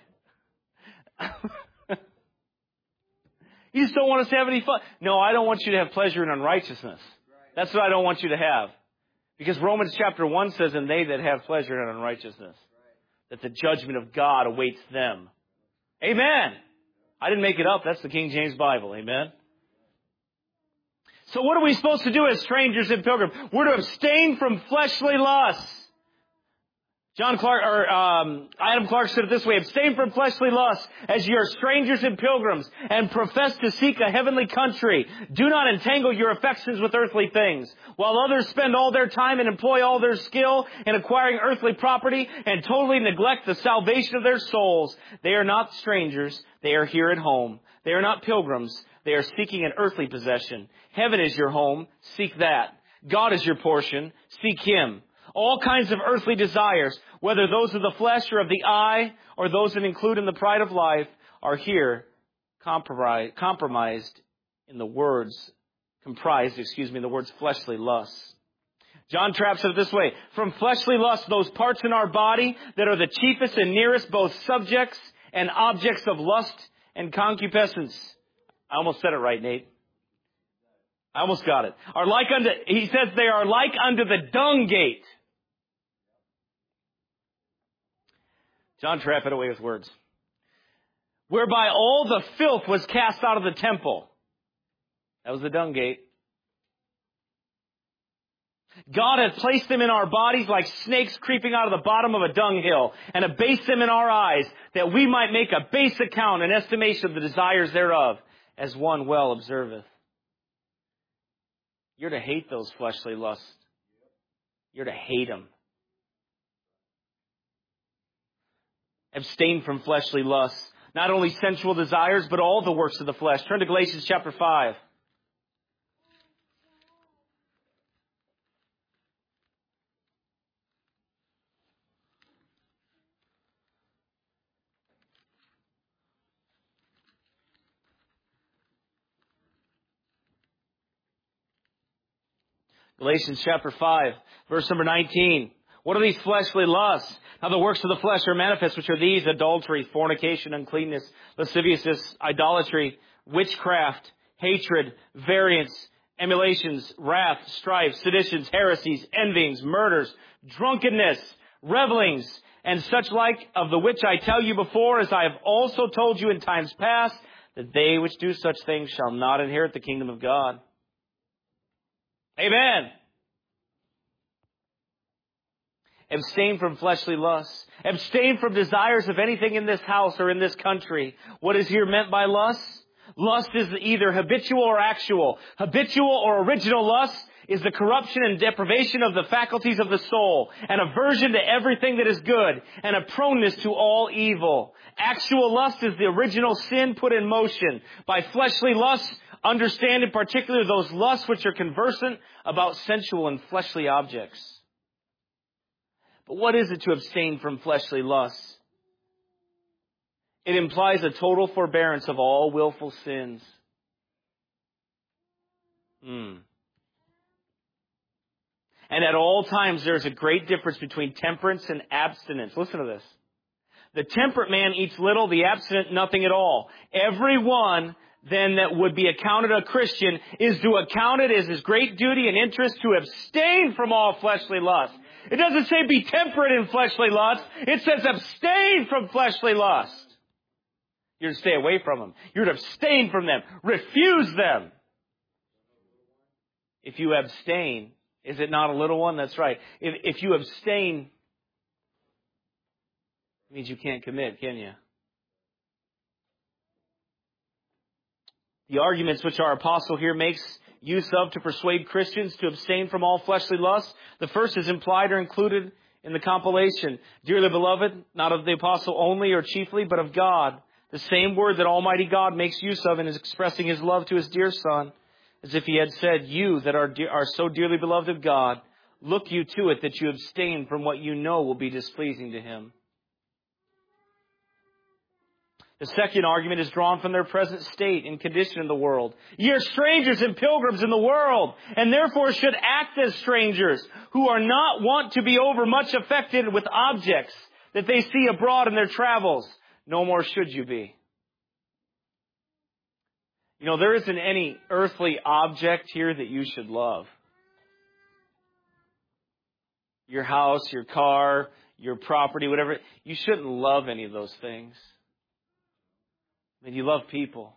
You just don't want us to have any fun. No, I don't want you to have pleasure in unrighteousness. That's what I don't want you to have. Because Romans chapter 1 says, and they that have pleasure in unrighteousness, that the judgment of God awaits them. Amen. I didn't make it up. That's the King James Bible. Amen. So what are we supposed to do as strangers and pilgrims? We're to abstain from fleshly lusts. Adam Clark said it this way, abstain from fleshly lusts as ye are strangers and pilgrims and profess to seek a heavenly country. Do not entangle your affections with earthly things. While others spend all their time and employ all their skill in acquiring earthly property and totally neglect the salvation of their souls, they are not strangers. They are here at home. They are not pilgrims. They are seeking an earthly possession. Heaven is your home. Seek that. God is your portion. Seek Him. All kinds of earthly desires, whether those of the flesh or of the eye, or those that include in the pride of life, are here comprised in the words fleshly lusts. John Trapp said it this way, from fleshly lusts, those parts in our body that are the chiefest and nearest both subjects and objects of lust and concupiscence. I almost said it right, Nate. I almost got it. He says they are like unto the dung gate. John Trapp had a way with words. Whereby all the filth was cast out of the temple. That was the dung gate. God hath placed them in our bodies like snakes creeping out of the bottom of a dunghill, and abased them in our eyes, that we might make a base account and estimation of the desires thereof, as one well observeth. You're to hate those fleshly lusts. You're to hate them. Abstain from fleshly lusts. Not only sensual desires, but all the works of the flesh. Turn to Galatians chapter 5. Galatians chapter 5, verse number 19. What are these fleshly lusts? Now the works of the flesh are manifest, which are these: adultery, fornication, uncleanness, lasciviousness, idolatry, witchcraft, hatred, variance, emulations, wrath, strife, seditions, heresies, envyings, murders, drunkenness, revelings, and such like, of the which I tell you before, as I have also told you in times past, that they which do such things shall not inherit the kingdom of God. Amen. Abstain from fleshly lusts. Abstain from desires of anything in this house or in this country. What is here meant by lust? Lust is either habitual or actual. Habitual or original lust is the corruption and deprivation of the faculties of the soul, an aversion to everything that is good, and a proneness to all evil. Actual lust is the original sin put in motion. By fleshly lusts, understand in particular those lusts which are conversant about sensual and fleshly objects. But what is it to abstain from fleshly lusts? It implies a total forbearance of all willful sins. And at all times there is a great difference between temperance and abstinence. Listen to this. The temperate man eats little, the abstinent nothing at all. Everyone then that would be accounted a Christian is to account it as his great duty and interest to abstain from all fleshly lust. It doesn't say be temperate in fleshly lust. It says abstain from fleshly lust. You're to stay away from them. You're to abstain from them. Refuse them. If you abstain, is it not a little one? That's right. If you abstain, it means you can't commit, can you? The arguments which our apostle here makes use of to persuade Christians to abstain from all fleshly lusts, the first is implied or included in the compilation. Dearly beloved, not of the apostle only or chiefly, but of God. The same word that Almighty God makes use of in expressing His love to His dear Son, as if He had said, you that are so dearly beloved of God, look you to it that you abstain from what you know will be displeasing to Him. The second argument is drawn from their present state and condition in the world. Ye are strangers and pilgrims in the world, and therefore should act as strangers, who are not wont to be overmuch affected with objects that they see abroad in their travels. No more should you be. You know, there isn't any earthly object here that you should love. Your house, your car, your property, whatever. You shouldn't love any of those things. I mean, you love people.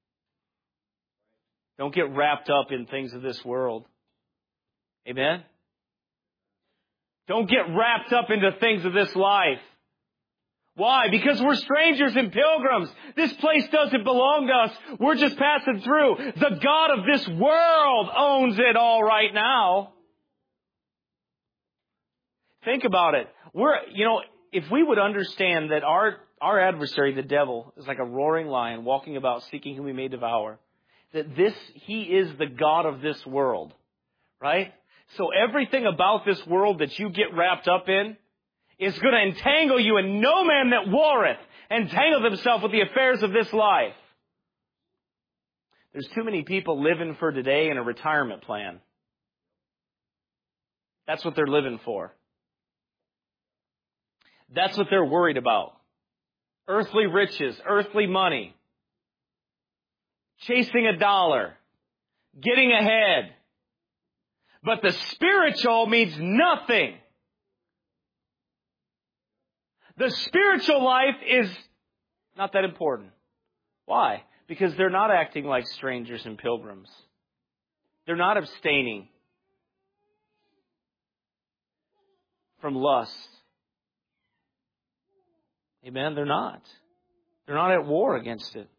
Don't get wrapped up in things of this world. Amen? Don't get wrapped up into things of this life. Why? Because we're strangers and pilgrims. This place doesn't belong to us. We're just passing through. The God of this world owns it all right now. Think about it. If we would understand that our adversary, the devil, is like a roaring lion walking about seeking whom he may devour, that he is the God of this world, right? So everything about this world that you get wrapped up in is going to entangle you, and no man that warreth entangleth himself with the affairs of this life. There's too many people living for today in a retirement plan. That's what they're living for. That's what they're worried about. Earthly riches, earthly money, chasing a dollar, getting ahead. But the spiritual means nothing. The spiritual life is not that important. Why? Because they're not acting like strangers and pilgrims. They're not abstaining from lust. Amen? They're not. They're not at war against it.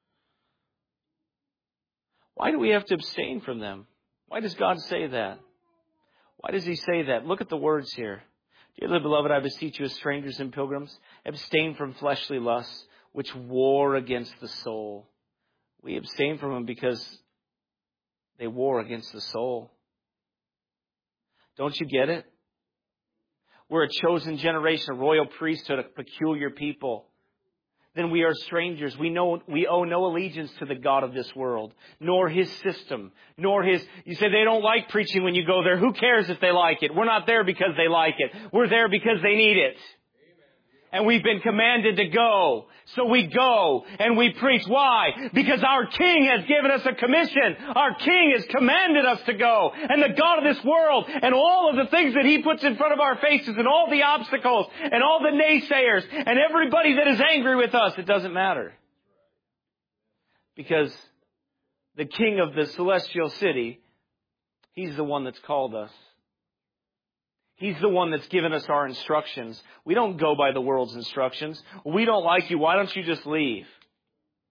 Why do we have to abstain from them? Why does God say that? Why does He say that? Look at the words here. Dearly beloved, I beseech you as strangers and pilgrims, abstain from fleshly lusts, which war against the soul. We abstain from them because they war against the soul. Don't you get it? We're a chosen generation, a royal priesthood, a peculiar people. Then we are strangers. We owe no allegiance to the God of this world, nor His system, you say they don't like preaching when you go there. Who cares if they like it? We're not there because they like it. We're there because they need it. And we've been commanded to go. So we go and we preach. Why? Because our King has given us a commission. Our King has commanded us to go. And the God of this world and all of the things that He puts in front of our faces and all the obstacles and all the naysayers and everybody that is angry with us, it doesn't matter. Because the King of the celestial city, He's the one that's called us. He's the one that's given us our instructions. We don't go by the world's instructions. We don't like you. Why don't you just leave?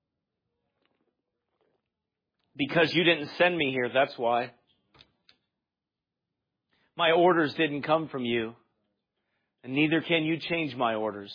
Because you didn't send me here. That's why. My orders didn't come from you, and neither can you change my orders.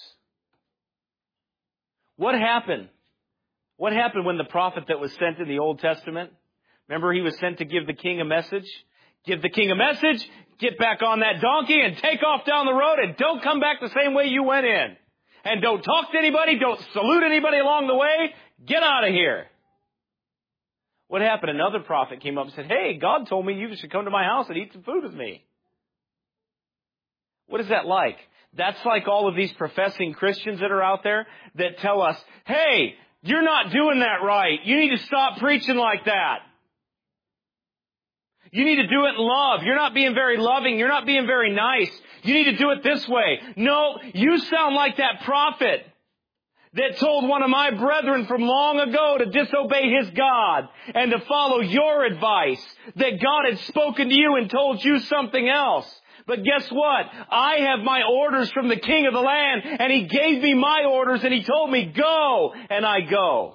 What happened? What happened when the prophet that was sent in the Old Testament, remember he was sent to give the king a message? Give the king a message, get back on that donkey and take off down the road and don't come back the same way you went in. And don't talk to anybody, don't salute anybody along the way, get out of here. What happened? Another prophet came up and said, hey, God told me you should come to my house and eat some food with me. What is that like? That's like all of these professing Christians that are out there that tell us, hey, you're not doing that right. You need to stop preaching like that. You need to do it in love. You're not being very loving. You're not being very nice. You need to do it this way. No, you sound like that prophet that told one of my brethren from long ago to disobey his God and to follow your advice, that God had spoken to you and told you something else. But guess what? I have my orders from the king of the land, and he gave me my orders, and he told me, go, and I go.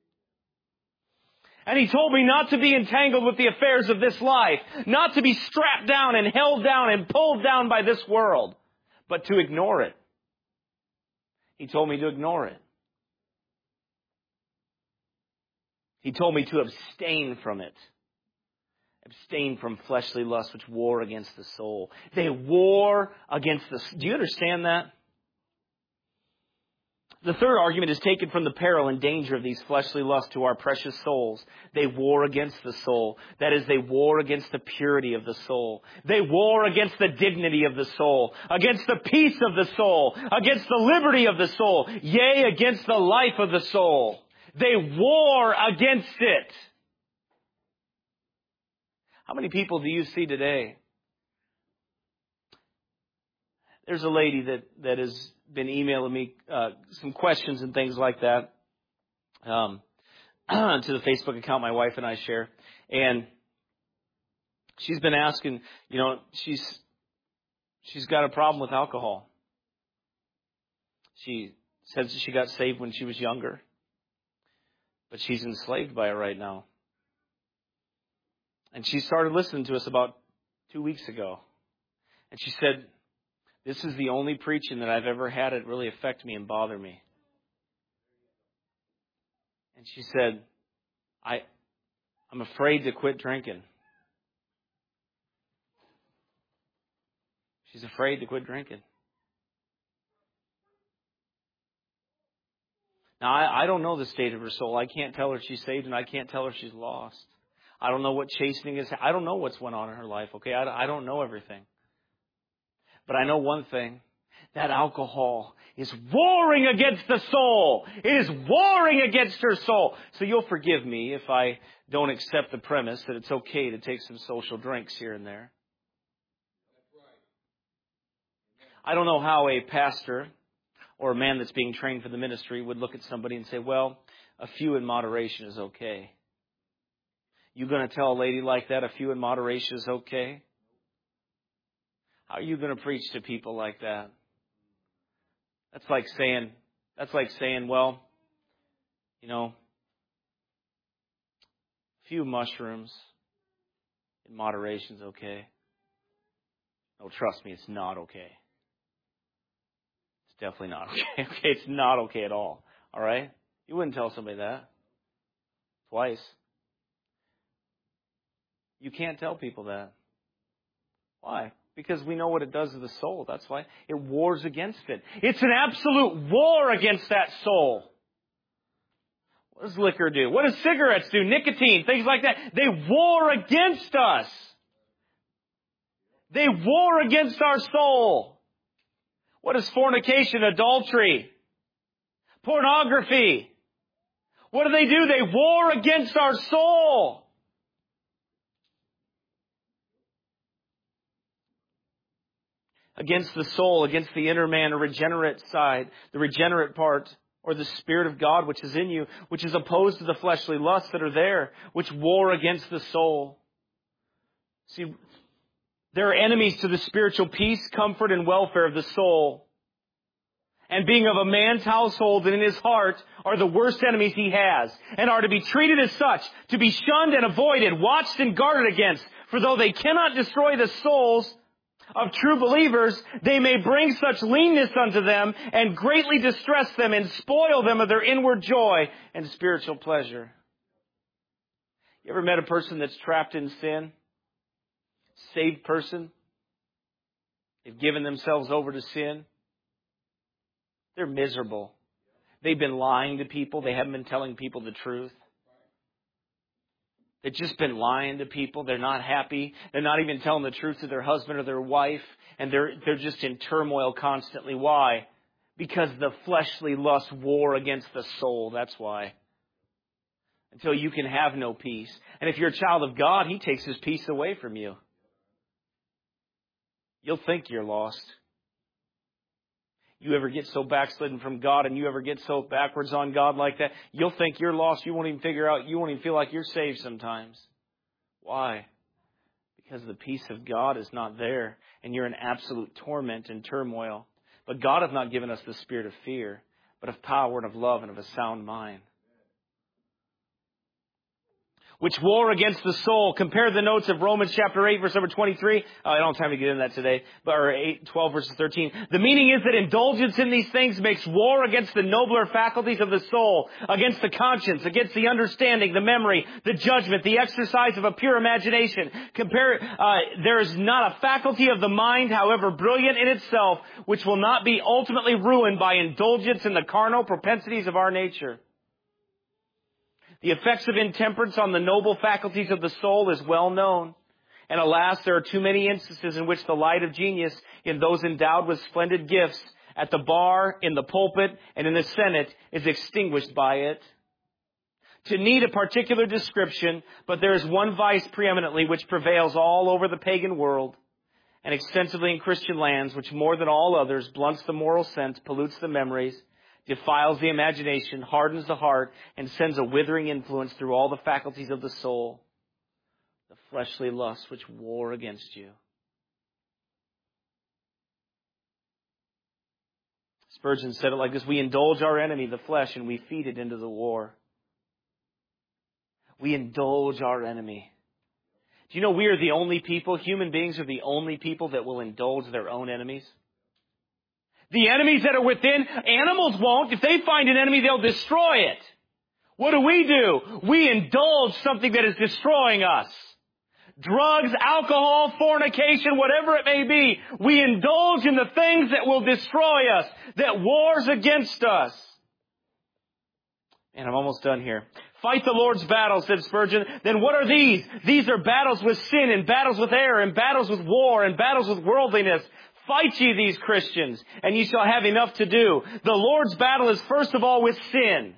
And he told me not to be entangled with the affairs of this life, not to be strapped down and held down and pulled down by this world, but to ignore it. He told me to ignore it. He told me to abstain from it. Abstain from fleshly lusts which war against the soul. They war against the... Do you understand that? The third argument is taken from the peril and danger of these fleshly lusts to our precious souls. They war against the soul. That is, they war against the purity of the soul. They war against the dignity of the soul, against the peace of the soul, against the liberty of the soul, yea, against the life of the soul. They war against it. How many people do you see today? There's a lady that has been emailing me some questions and things like that to the Facebook account my wife and I share. And she's been asking, she's got a problem with alcohol. She says that she got saved when she was younger, but she's enslaved by it right now. And she started listening to us about 2 weeks ago. And she said, this is the only preaching that I've ever had it really affect me and bother me. And she said, I'm afraid to quit drinking. She's afraid to quit drinking. Now, I don't know the state of her soul. I can't tell her she's saved, and I can't tell her she's lost. I don't know what chastening is. I don't know what's went on in her life, okay? I don't know everything. But I know one thing. That alcohol is warring against the soul. It is warring against her soul. So you'll forgive me if I don't accept the premise that it's okay to take some social drinks here and there. I don't know how a pastor or a man that's being trained for the ministry would look at somebody and say, well, a few in moderation is okay. You going to tell a lady like that a few in moderation is okay? How are you going to preach to people like that? That's like saying, well, a few mushrooms in moderation is okay. No, trust me, it's not okay. It's definitely not okay. Okay, it's not okay at all. All right? You wouldn't tell somebody that. Twice. You can't tell people that. Why? Because we know what it does to the soul. That's why it wars against it. It's an absolute war against that soul. What does liquor do? What does cigarettes do? Nicotine, things like that. They war against us. They war against our soul. What is fornication, adultery, pornography? What do? They war against our soul. Against the soul, against the inner man, a regenerate side, the regenerate part, or the Spirit of God which is in you, which is opposed to the fleshly lusts that are there, which war against the soul. See, there are enemies to the spiritual peace, comfort, and welfare of the soul. And being of a man's household and in his heart are the worst enemies he has, and are to be treated as such, to be shunned and avoided, watched and guarded against. For though they cannot destroy the souls, of true believers, they may bring such leanness unto them and greatly distress them and spoil them of their inward joy and spiritual pleasure. You ever met a person that's trapped in sin? Saved person? They've given themselves over to sin. They're miserable. They've been lying to people. They haven't been telling people the truth. They've just been lying to people. They're not happy. They're not even telling the truth to their husband or their wife. And they're just in turmoil constantly. Why? Because the fleshly lust war against the soul. That's why. Until you can have no peace. And if you're a child of God, He takes His peace away from you. You'll think you're lost. You ever get so backslidden from God and you ever get so backwards on God like that, you'll think you're lost. You won't even feel like you're saved sometimes. Why? Because the peace of God is not there and you're in absolute torment and turmoil. But God hath not given us the spirit of fear, but of power and of love and of a sound mind. Which war against the soul. Compare the notes of Romans chapter 8, verse number 23. I don't have time to get into that today. Or 12 verses 13. The meaning is that indulgence in these things makes war against the nobler faculties of the soul, against the conscience, against the understanding, the memory, the judgment, the exercise of a pure imagination. There is not a faculty of the mind, however brilliant in itself, which will not be ultimately ruined by indulgence in the carnal propensities of our nature. The effects of intemperance on the noble faculties of the soul is well known. And alas, there are too many instances in which the light of genius in those endowed with splendid gifts at the bar, in the pulpit, and in the Senate is extinguished by it. To need a particular description, but there is one vice preeminently which prevails all over the pagan world and extensively in Christian lands, which more than all others blunts the moral sense, pollutes the memories, defiles the imagination, hardens the heart, and sends a withering influence through all the faculties of the soul. The fleshly lusts which war against you. Spurgeon said it like this: we indulge our enemy, the flesh, and we feed it into the war. We indulge our enemy. Do you know we are the only people, human beings are the only people that will indulge their own enemies? The enemies that are within, animals won't. If they find an enemy, they'll destroy it. What do? We indulge something that is destroying us. Drugs, alcohol, fornication, whatever it may be. We indulge in the things that will destroy us, that wars against us. And I'm almost done here. Fight the Lord's battles, said Spurgeon. Then what are these? These are battles with sin and battles with error and battles with war and battles with worldliness. Fight ye these Christians, and ye shall have enough to do. The Lord's battle is first of all with sin.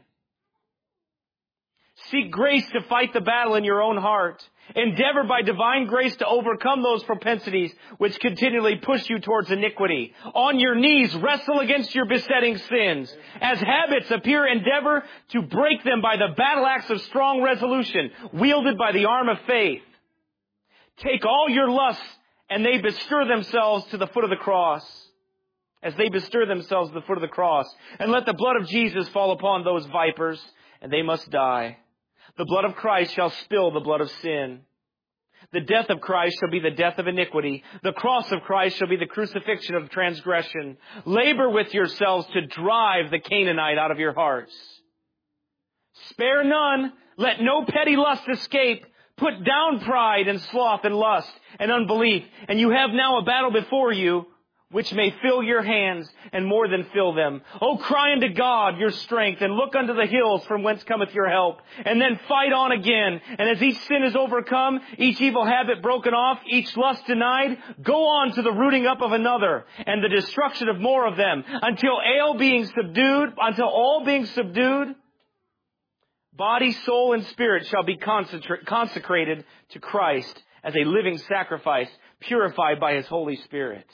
Seek grace to fight the battle in your own heart. Endeavor by divine grace to overcome those propensities which continually push you towards iniquity. On your knees, wrestle against your besetting sins. As habits appear, endeavor to break them by the battle axe of strong resolution, wielded by the arm of faith. Take all your lusts, and they bestir themselves to the foot of the cross. As they bestir themselves to the foot of the cross. And let the blood of Jesus fall upon those vipers, and they must die. The blood of Christ shall spill the blood of sin. The death of Christ shall be the death of iniquity. The cross of Christ shall be the crucifixion of transgression. Labor with yourselves to drive the Canaanite out of your hearts. Spare none. Let no petty lust escape. Put down pride and sloth and lust and unbelief. And you have now a battle before you, which may fill your hands and more than fill them. Oh, cry unto God your strength and look unto the hills from whence cometh your help. And then fight on again. And as each sin is overcome, each evil habit broken off, each lust denied, go on to the rooting up of another and the destruction of more of them until all being subdued, body, soul, and spirit shall be consecrated to Christ as a living sacrifice, purified by His Holy Spirit.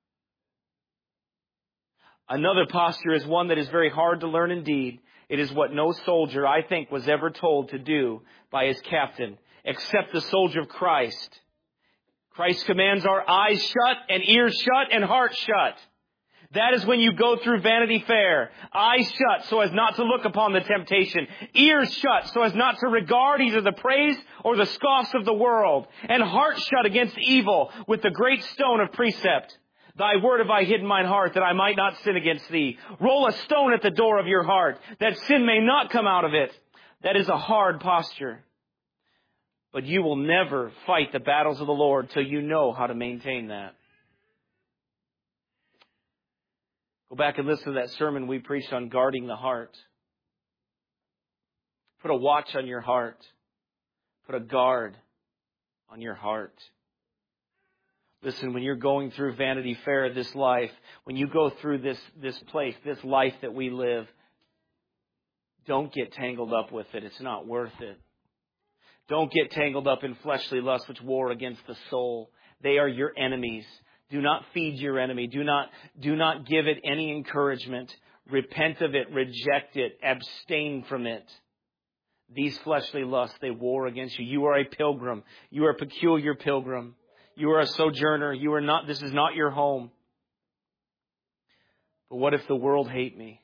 Another posture is one that is very hard to learn indeed. It is what no soldier, I think, was ever told to do by his captain, except the soldier of Christ. Christ commands our eyes shut and ears shut and heart shut. That is when you go through Vanity Fair. Eyes shut so as not to look upon the temptation. Ears shut so as not to regard either the praise or the scoffs of the world. And heart shut against evil with the great stone of precept. Thy word have I hid in mine heart that I might not sin against thee. Roll a stone at the door of your heart that sin may not come out of it. That is a hard posture. But you will never fight the battles of the Lord till you know how to maintain that. Go back and listen to that sermon we preached on guarding the heart. Put a watch on your heart. Put a guard on your heart. Listen, when you're going through Vanity Fair of this life, when you go through this place, this life that we live, don't get tangled up with it. It's not worth it. Don't get tangled up in fleshly lusts which war against the soul. They are your enemies. Do not feed your enemy. Do not give it any encouragement. Repent of it. Reject it. Abstain from it. These fleshly lusts, they war against you. You are a pilgrim. You are a peculiar pilgrim. You are a sojourner. This is not your home. But what if the world hate me?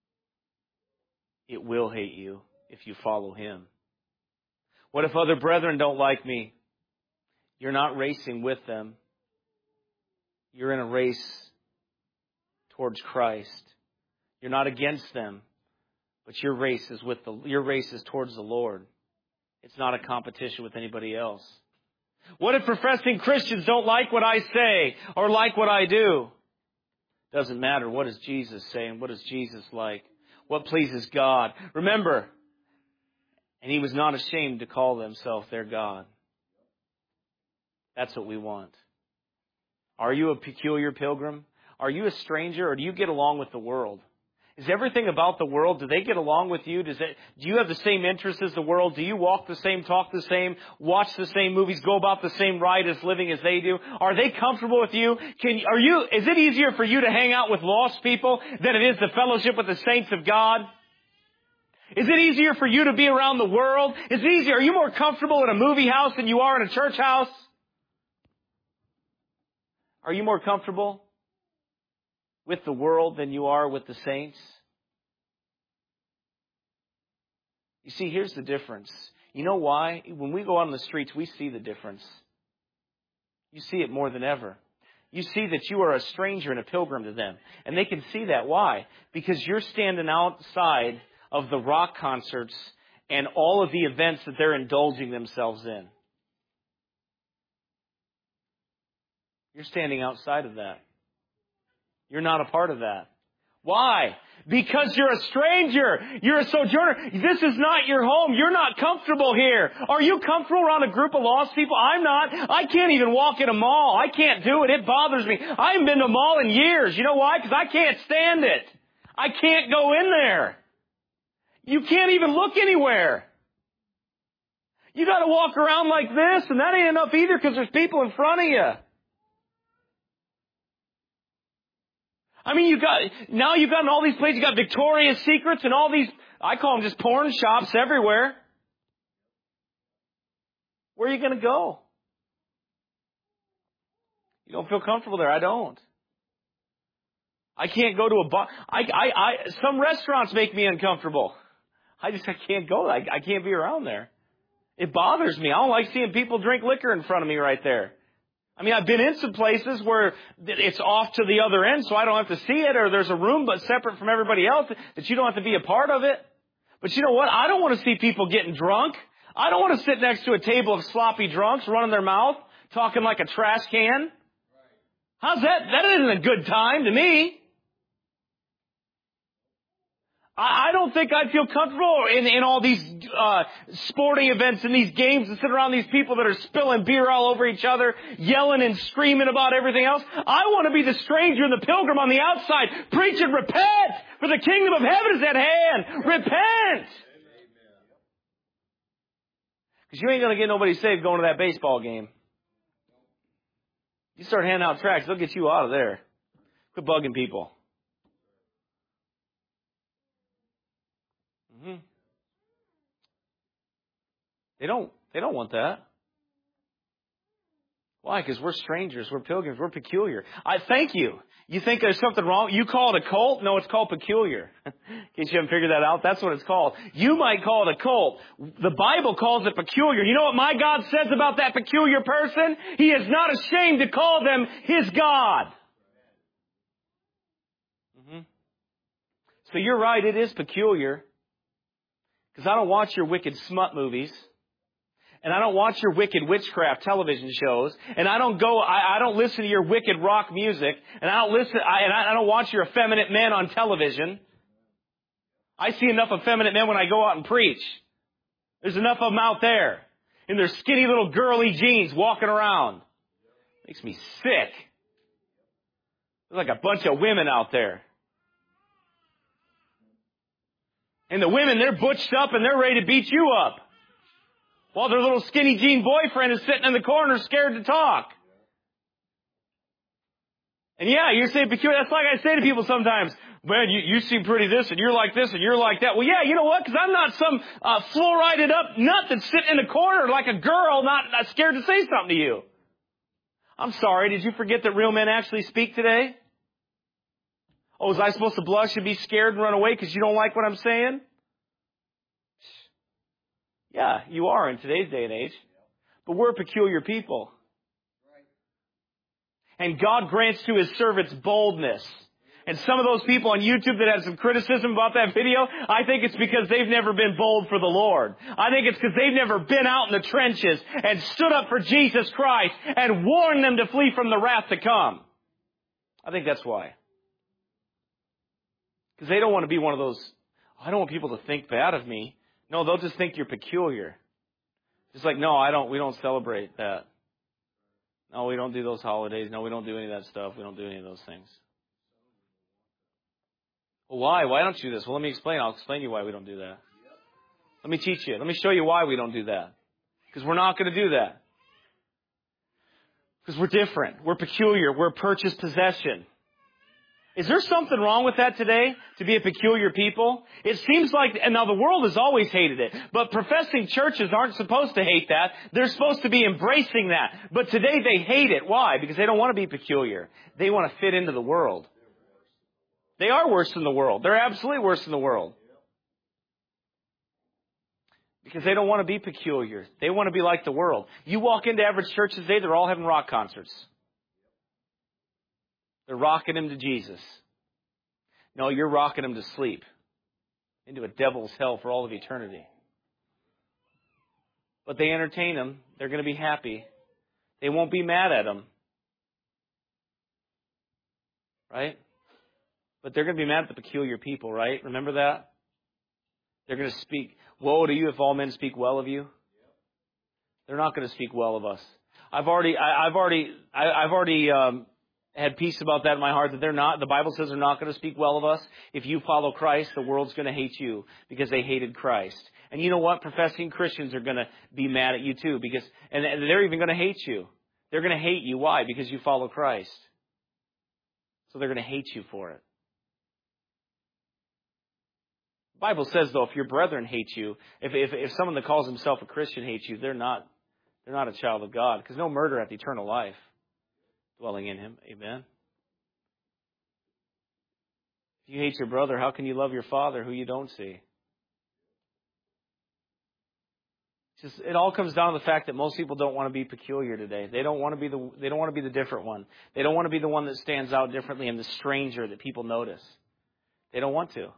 It will hate you if you follow Him. What if other brethren don't like me? You're not racing with them. You're in a race towards Christ. You're not against them, but your race is towards the Lord. It's not a competition with anybody else. What if professing Christians don't like what I say or like what I do? Doesn't matter. What does Jesus say and what does Jesus like? What pleases God? Remember, and He was not ashamed to call Himself their God. That's what we want. Are you a peculiar pilgrim? Are you a stranger, or do you get along with the world? Is everything about the world, do they get along with you? Do you have the same interests as the world? Do you walk the same, talk the same, watch the same movies, go about the same riotous living as they do? Are they comfortable with you? Is it easier for you to hang out with lost people than it is to fellowship with the saints of God? Is it easier for you to be around the world? Are you more comfortable in a movie house than you are in a church house? Are you more comfortable with the world than you are with the saints? You see, here's the difference. You know why? When we go out on the streets, we see the difference. You see it more than ever. You see that you are a stranger and a pilgrim to them. And they can see that. Why? Because you're standing outside of the rock concerts and all of the events that they're indulging themselves in. You're standing outside of that. You're not a part of that. Why? Because you're a stranger. You're a sojourner. This is not your home. You're not comfortable here. Are you comfortable around a group of lost people? I'm not. I can't even walk in a mall. I can't do it. It bothers me. I haven't been to a mall in years. You know why? Because I can't stand it. I can't go in there. You can't even look anywhere. You got to walk around like this, and that ain't enough either because there's people in front of you. I mean, you've got in all these places, you got Victoria's Secrets and all these, I call them just porn shops everywhere. Where are you going to go? You don't feel comfortable there. I don't. I can't go to a bar. Some restaurants make me uncomfortable. I can't go. I can't be around there. It bothers me. I don't like seeing people drink liquor in front of me right there. I mean, I've been in some places where it's off to the other end, so I don't have to see it, or there's a room but separate from everybody else that you don't have to be a part of it. But you know what? I don't want to see people getting drunk. I don't want to sit next to a table of sloppy drunks running their mouth, talking like a trash can. How's that? That isn't a good time to me. I don't think I'd feel comfortable in all these sporting events and these games and sit around these people that are spilling beer all over each other, yelling and screaming about everything else. I want to be the stranger and the pilgrim on the outside, preaching, repent, for the kingdom of heaven is at hand. Repent! Because you ain't going to get nobody saved going to that baseball game. You start handing out tracts, they'll get you out of there. Quit bugging people. Mm-hmm. They don't want that. Why? Because we're strangers. We're pilgrims. We're peculiar. I thank you. You think there's something wrong? You call it a cult? No, it's called peculiar. In case you haven't figured that out, that's what it's called. You might call it a cult. The Bible calls it peculiar. You know what my God says about that peculiar person? He is not ashamed to call them His God. So you're right, it is peculiar. Because I don't watch your wicked smut movies. And I don't watch your wicked witchcraft television shows. And I don't listen to your wicked rock music. And I don't watch your effeminate men on television. I see enough effeminate men when I go out and preach. There's enough of them out there. In their skinny little girly jeans walking around. Makes me sick. There's like a bunch of women out there. And the women, they're butched up and they're ready to beat you up. While their little skinny jean boyfriend is sitting in the corner scared to talk. And yeah, you're saying peculiar. That's like I say to people sometimes, man, you seem pretty this and you're like this and you're like that. Well, yeah, you know what? Because I'm not some fluorided up nut that's sitting in the corner like a girl not scared to say something to you. I'm sorry, did you forget that real men actually speak today? Oh, was I supposed to blush and be scared and run away because you don't like what I'm saying? Yeah, you are in today's day and age. But we're a peculiar people. And God grants to His servants boldness. And some of those people on YouTube that have some criticism about that video, I think it's because they've never been bold for the Lord. I think it's because they've never been out in the trenches and stood up for Jesus Christ and warned them to flee from the wrath to come. I think that's why. Because they don't want to be one of those, I don't want people to think bad of me. No, they'll just think you're peculiar. Just like, no, we don't celebrate that. No, we don't do those holidays. No, we don't do any of that stuff. We don't do any of those things. Well, why? Why don't you do this? Well, let me explain. I'll explain to you why we don't do that. Let me teach you. Let me show you why we don't do that. Because we're not going to do that. Because we're different. We're peculiar. We're a purchased possession. Is there something wrong with that today, to be a peculiar people? It seems like, and now the world has always hated it, but professing churches aren't supposed to hate that. They're supposed to be embracing that. But today they hate it. Why? Because they don't want to be peculiar. They want to fit into the world. They are worse than the world. They're absolutely worse than the world. Because they don't want to be peculiar. They want to be like the world. You walk into average churches today, they're all having rock concerts. They're rocking him to Jesus. No, you're rocking him to sleep. Into a devil's hell for all of eternity. But they entertain him. They're going to be happy. They won't be mad at him. Right? But they're going to be mad at the peculiar people, right? Remember that? They're going to speak, woe to you if all men speak well of you. They're not going to speak well of us. I've already had peace about that in my heart, that they're not. The Bible says they're not going to speak well of us. If you follow Christ, the world's going to hate you because they hated Christ. And you know what? Professing Christians are going to be mad at you too, and they're even going to hate you. They're going to hate you. Why? Because you follow Christ. So they're going to hate you for it. The Bible says, though, if your brethren hate you, if someone that calls himself a Christian hates you, they're not a child of God, because no murderer hath eternal life dwelling in him. Amen. If you hate your brother, how can you love your Father who you don't see? It all comes down to the fact that most people don't want to be peculiar today. They don't want to be the different one. They don't want to be the one that stands out differently and the stranger that people notice. They don't want to.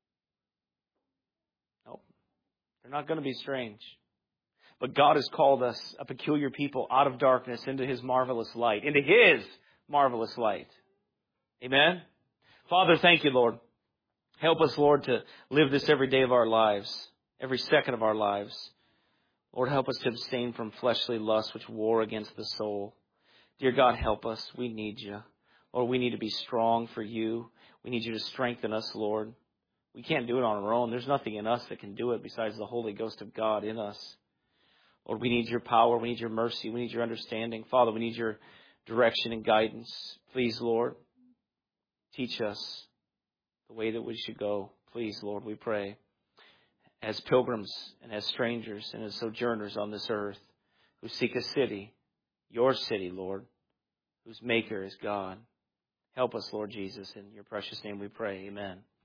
Nope. They're not going to be strange. But God has called us a peculiar people out of darkness into His marvelous light. Into His marvelous light. Amen? Father, thank you, Lord. Help us, Lord, to live this every day of our lives. Every second of our lives. Lord, help us to abstain from fleshly lusts which war against the soul. Dear God, help us. We need you. Lord, we need to be strong for you. We need you to strengthen us, Lord. We can't do it on our own. There's nothing in us that can do it besides the Holy Ghost of God in us. Lord, we need your power. We need your mercy. We need your understanding. Father, we need your direction and guidance. Please, Lord, teach us the way that we should go. Please, Lord, we pray. As pilgrims and as strangers and as sojourners on this earth who seek a city your city, Lord, whose maker is God. Help us, Lord Jesus. In your precious name we pray. Amen.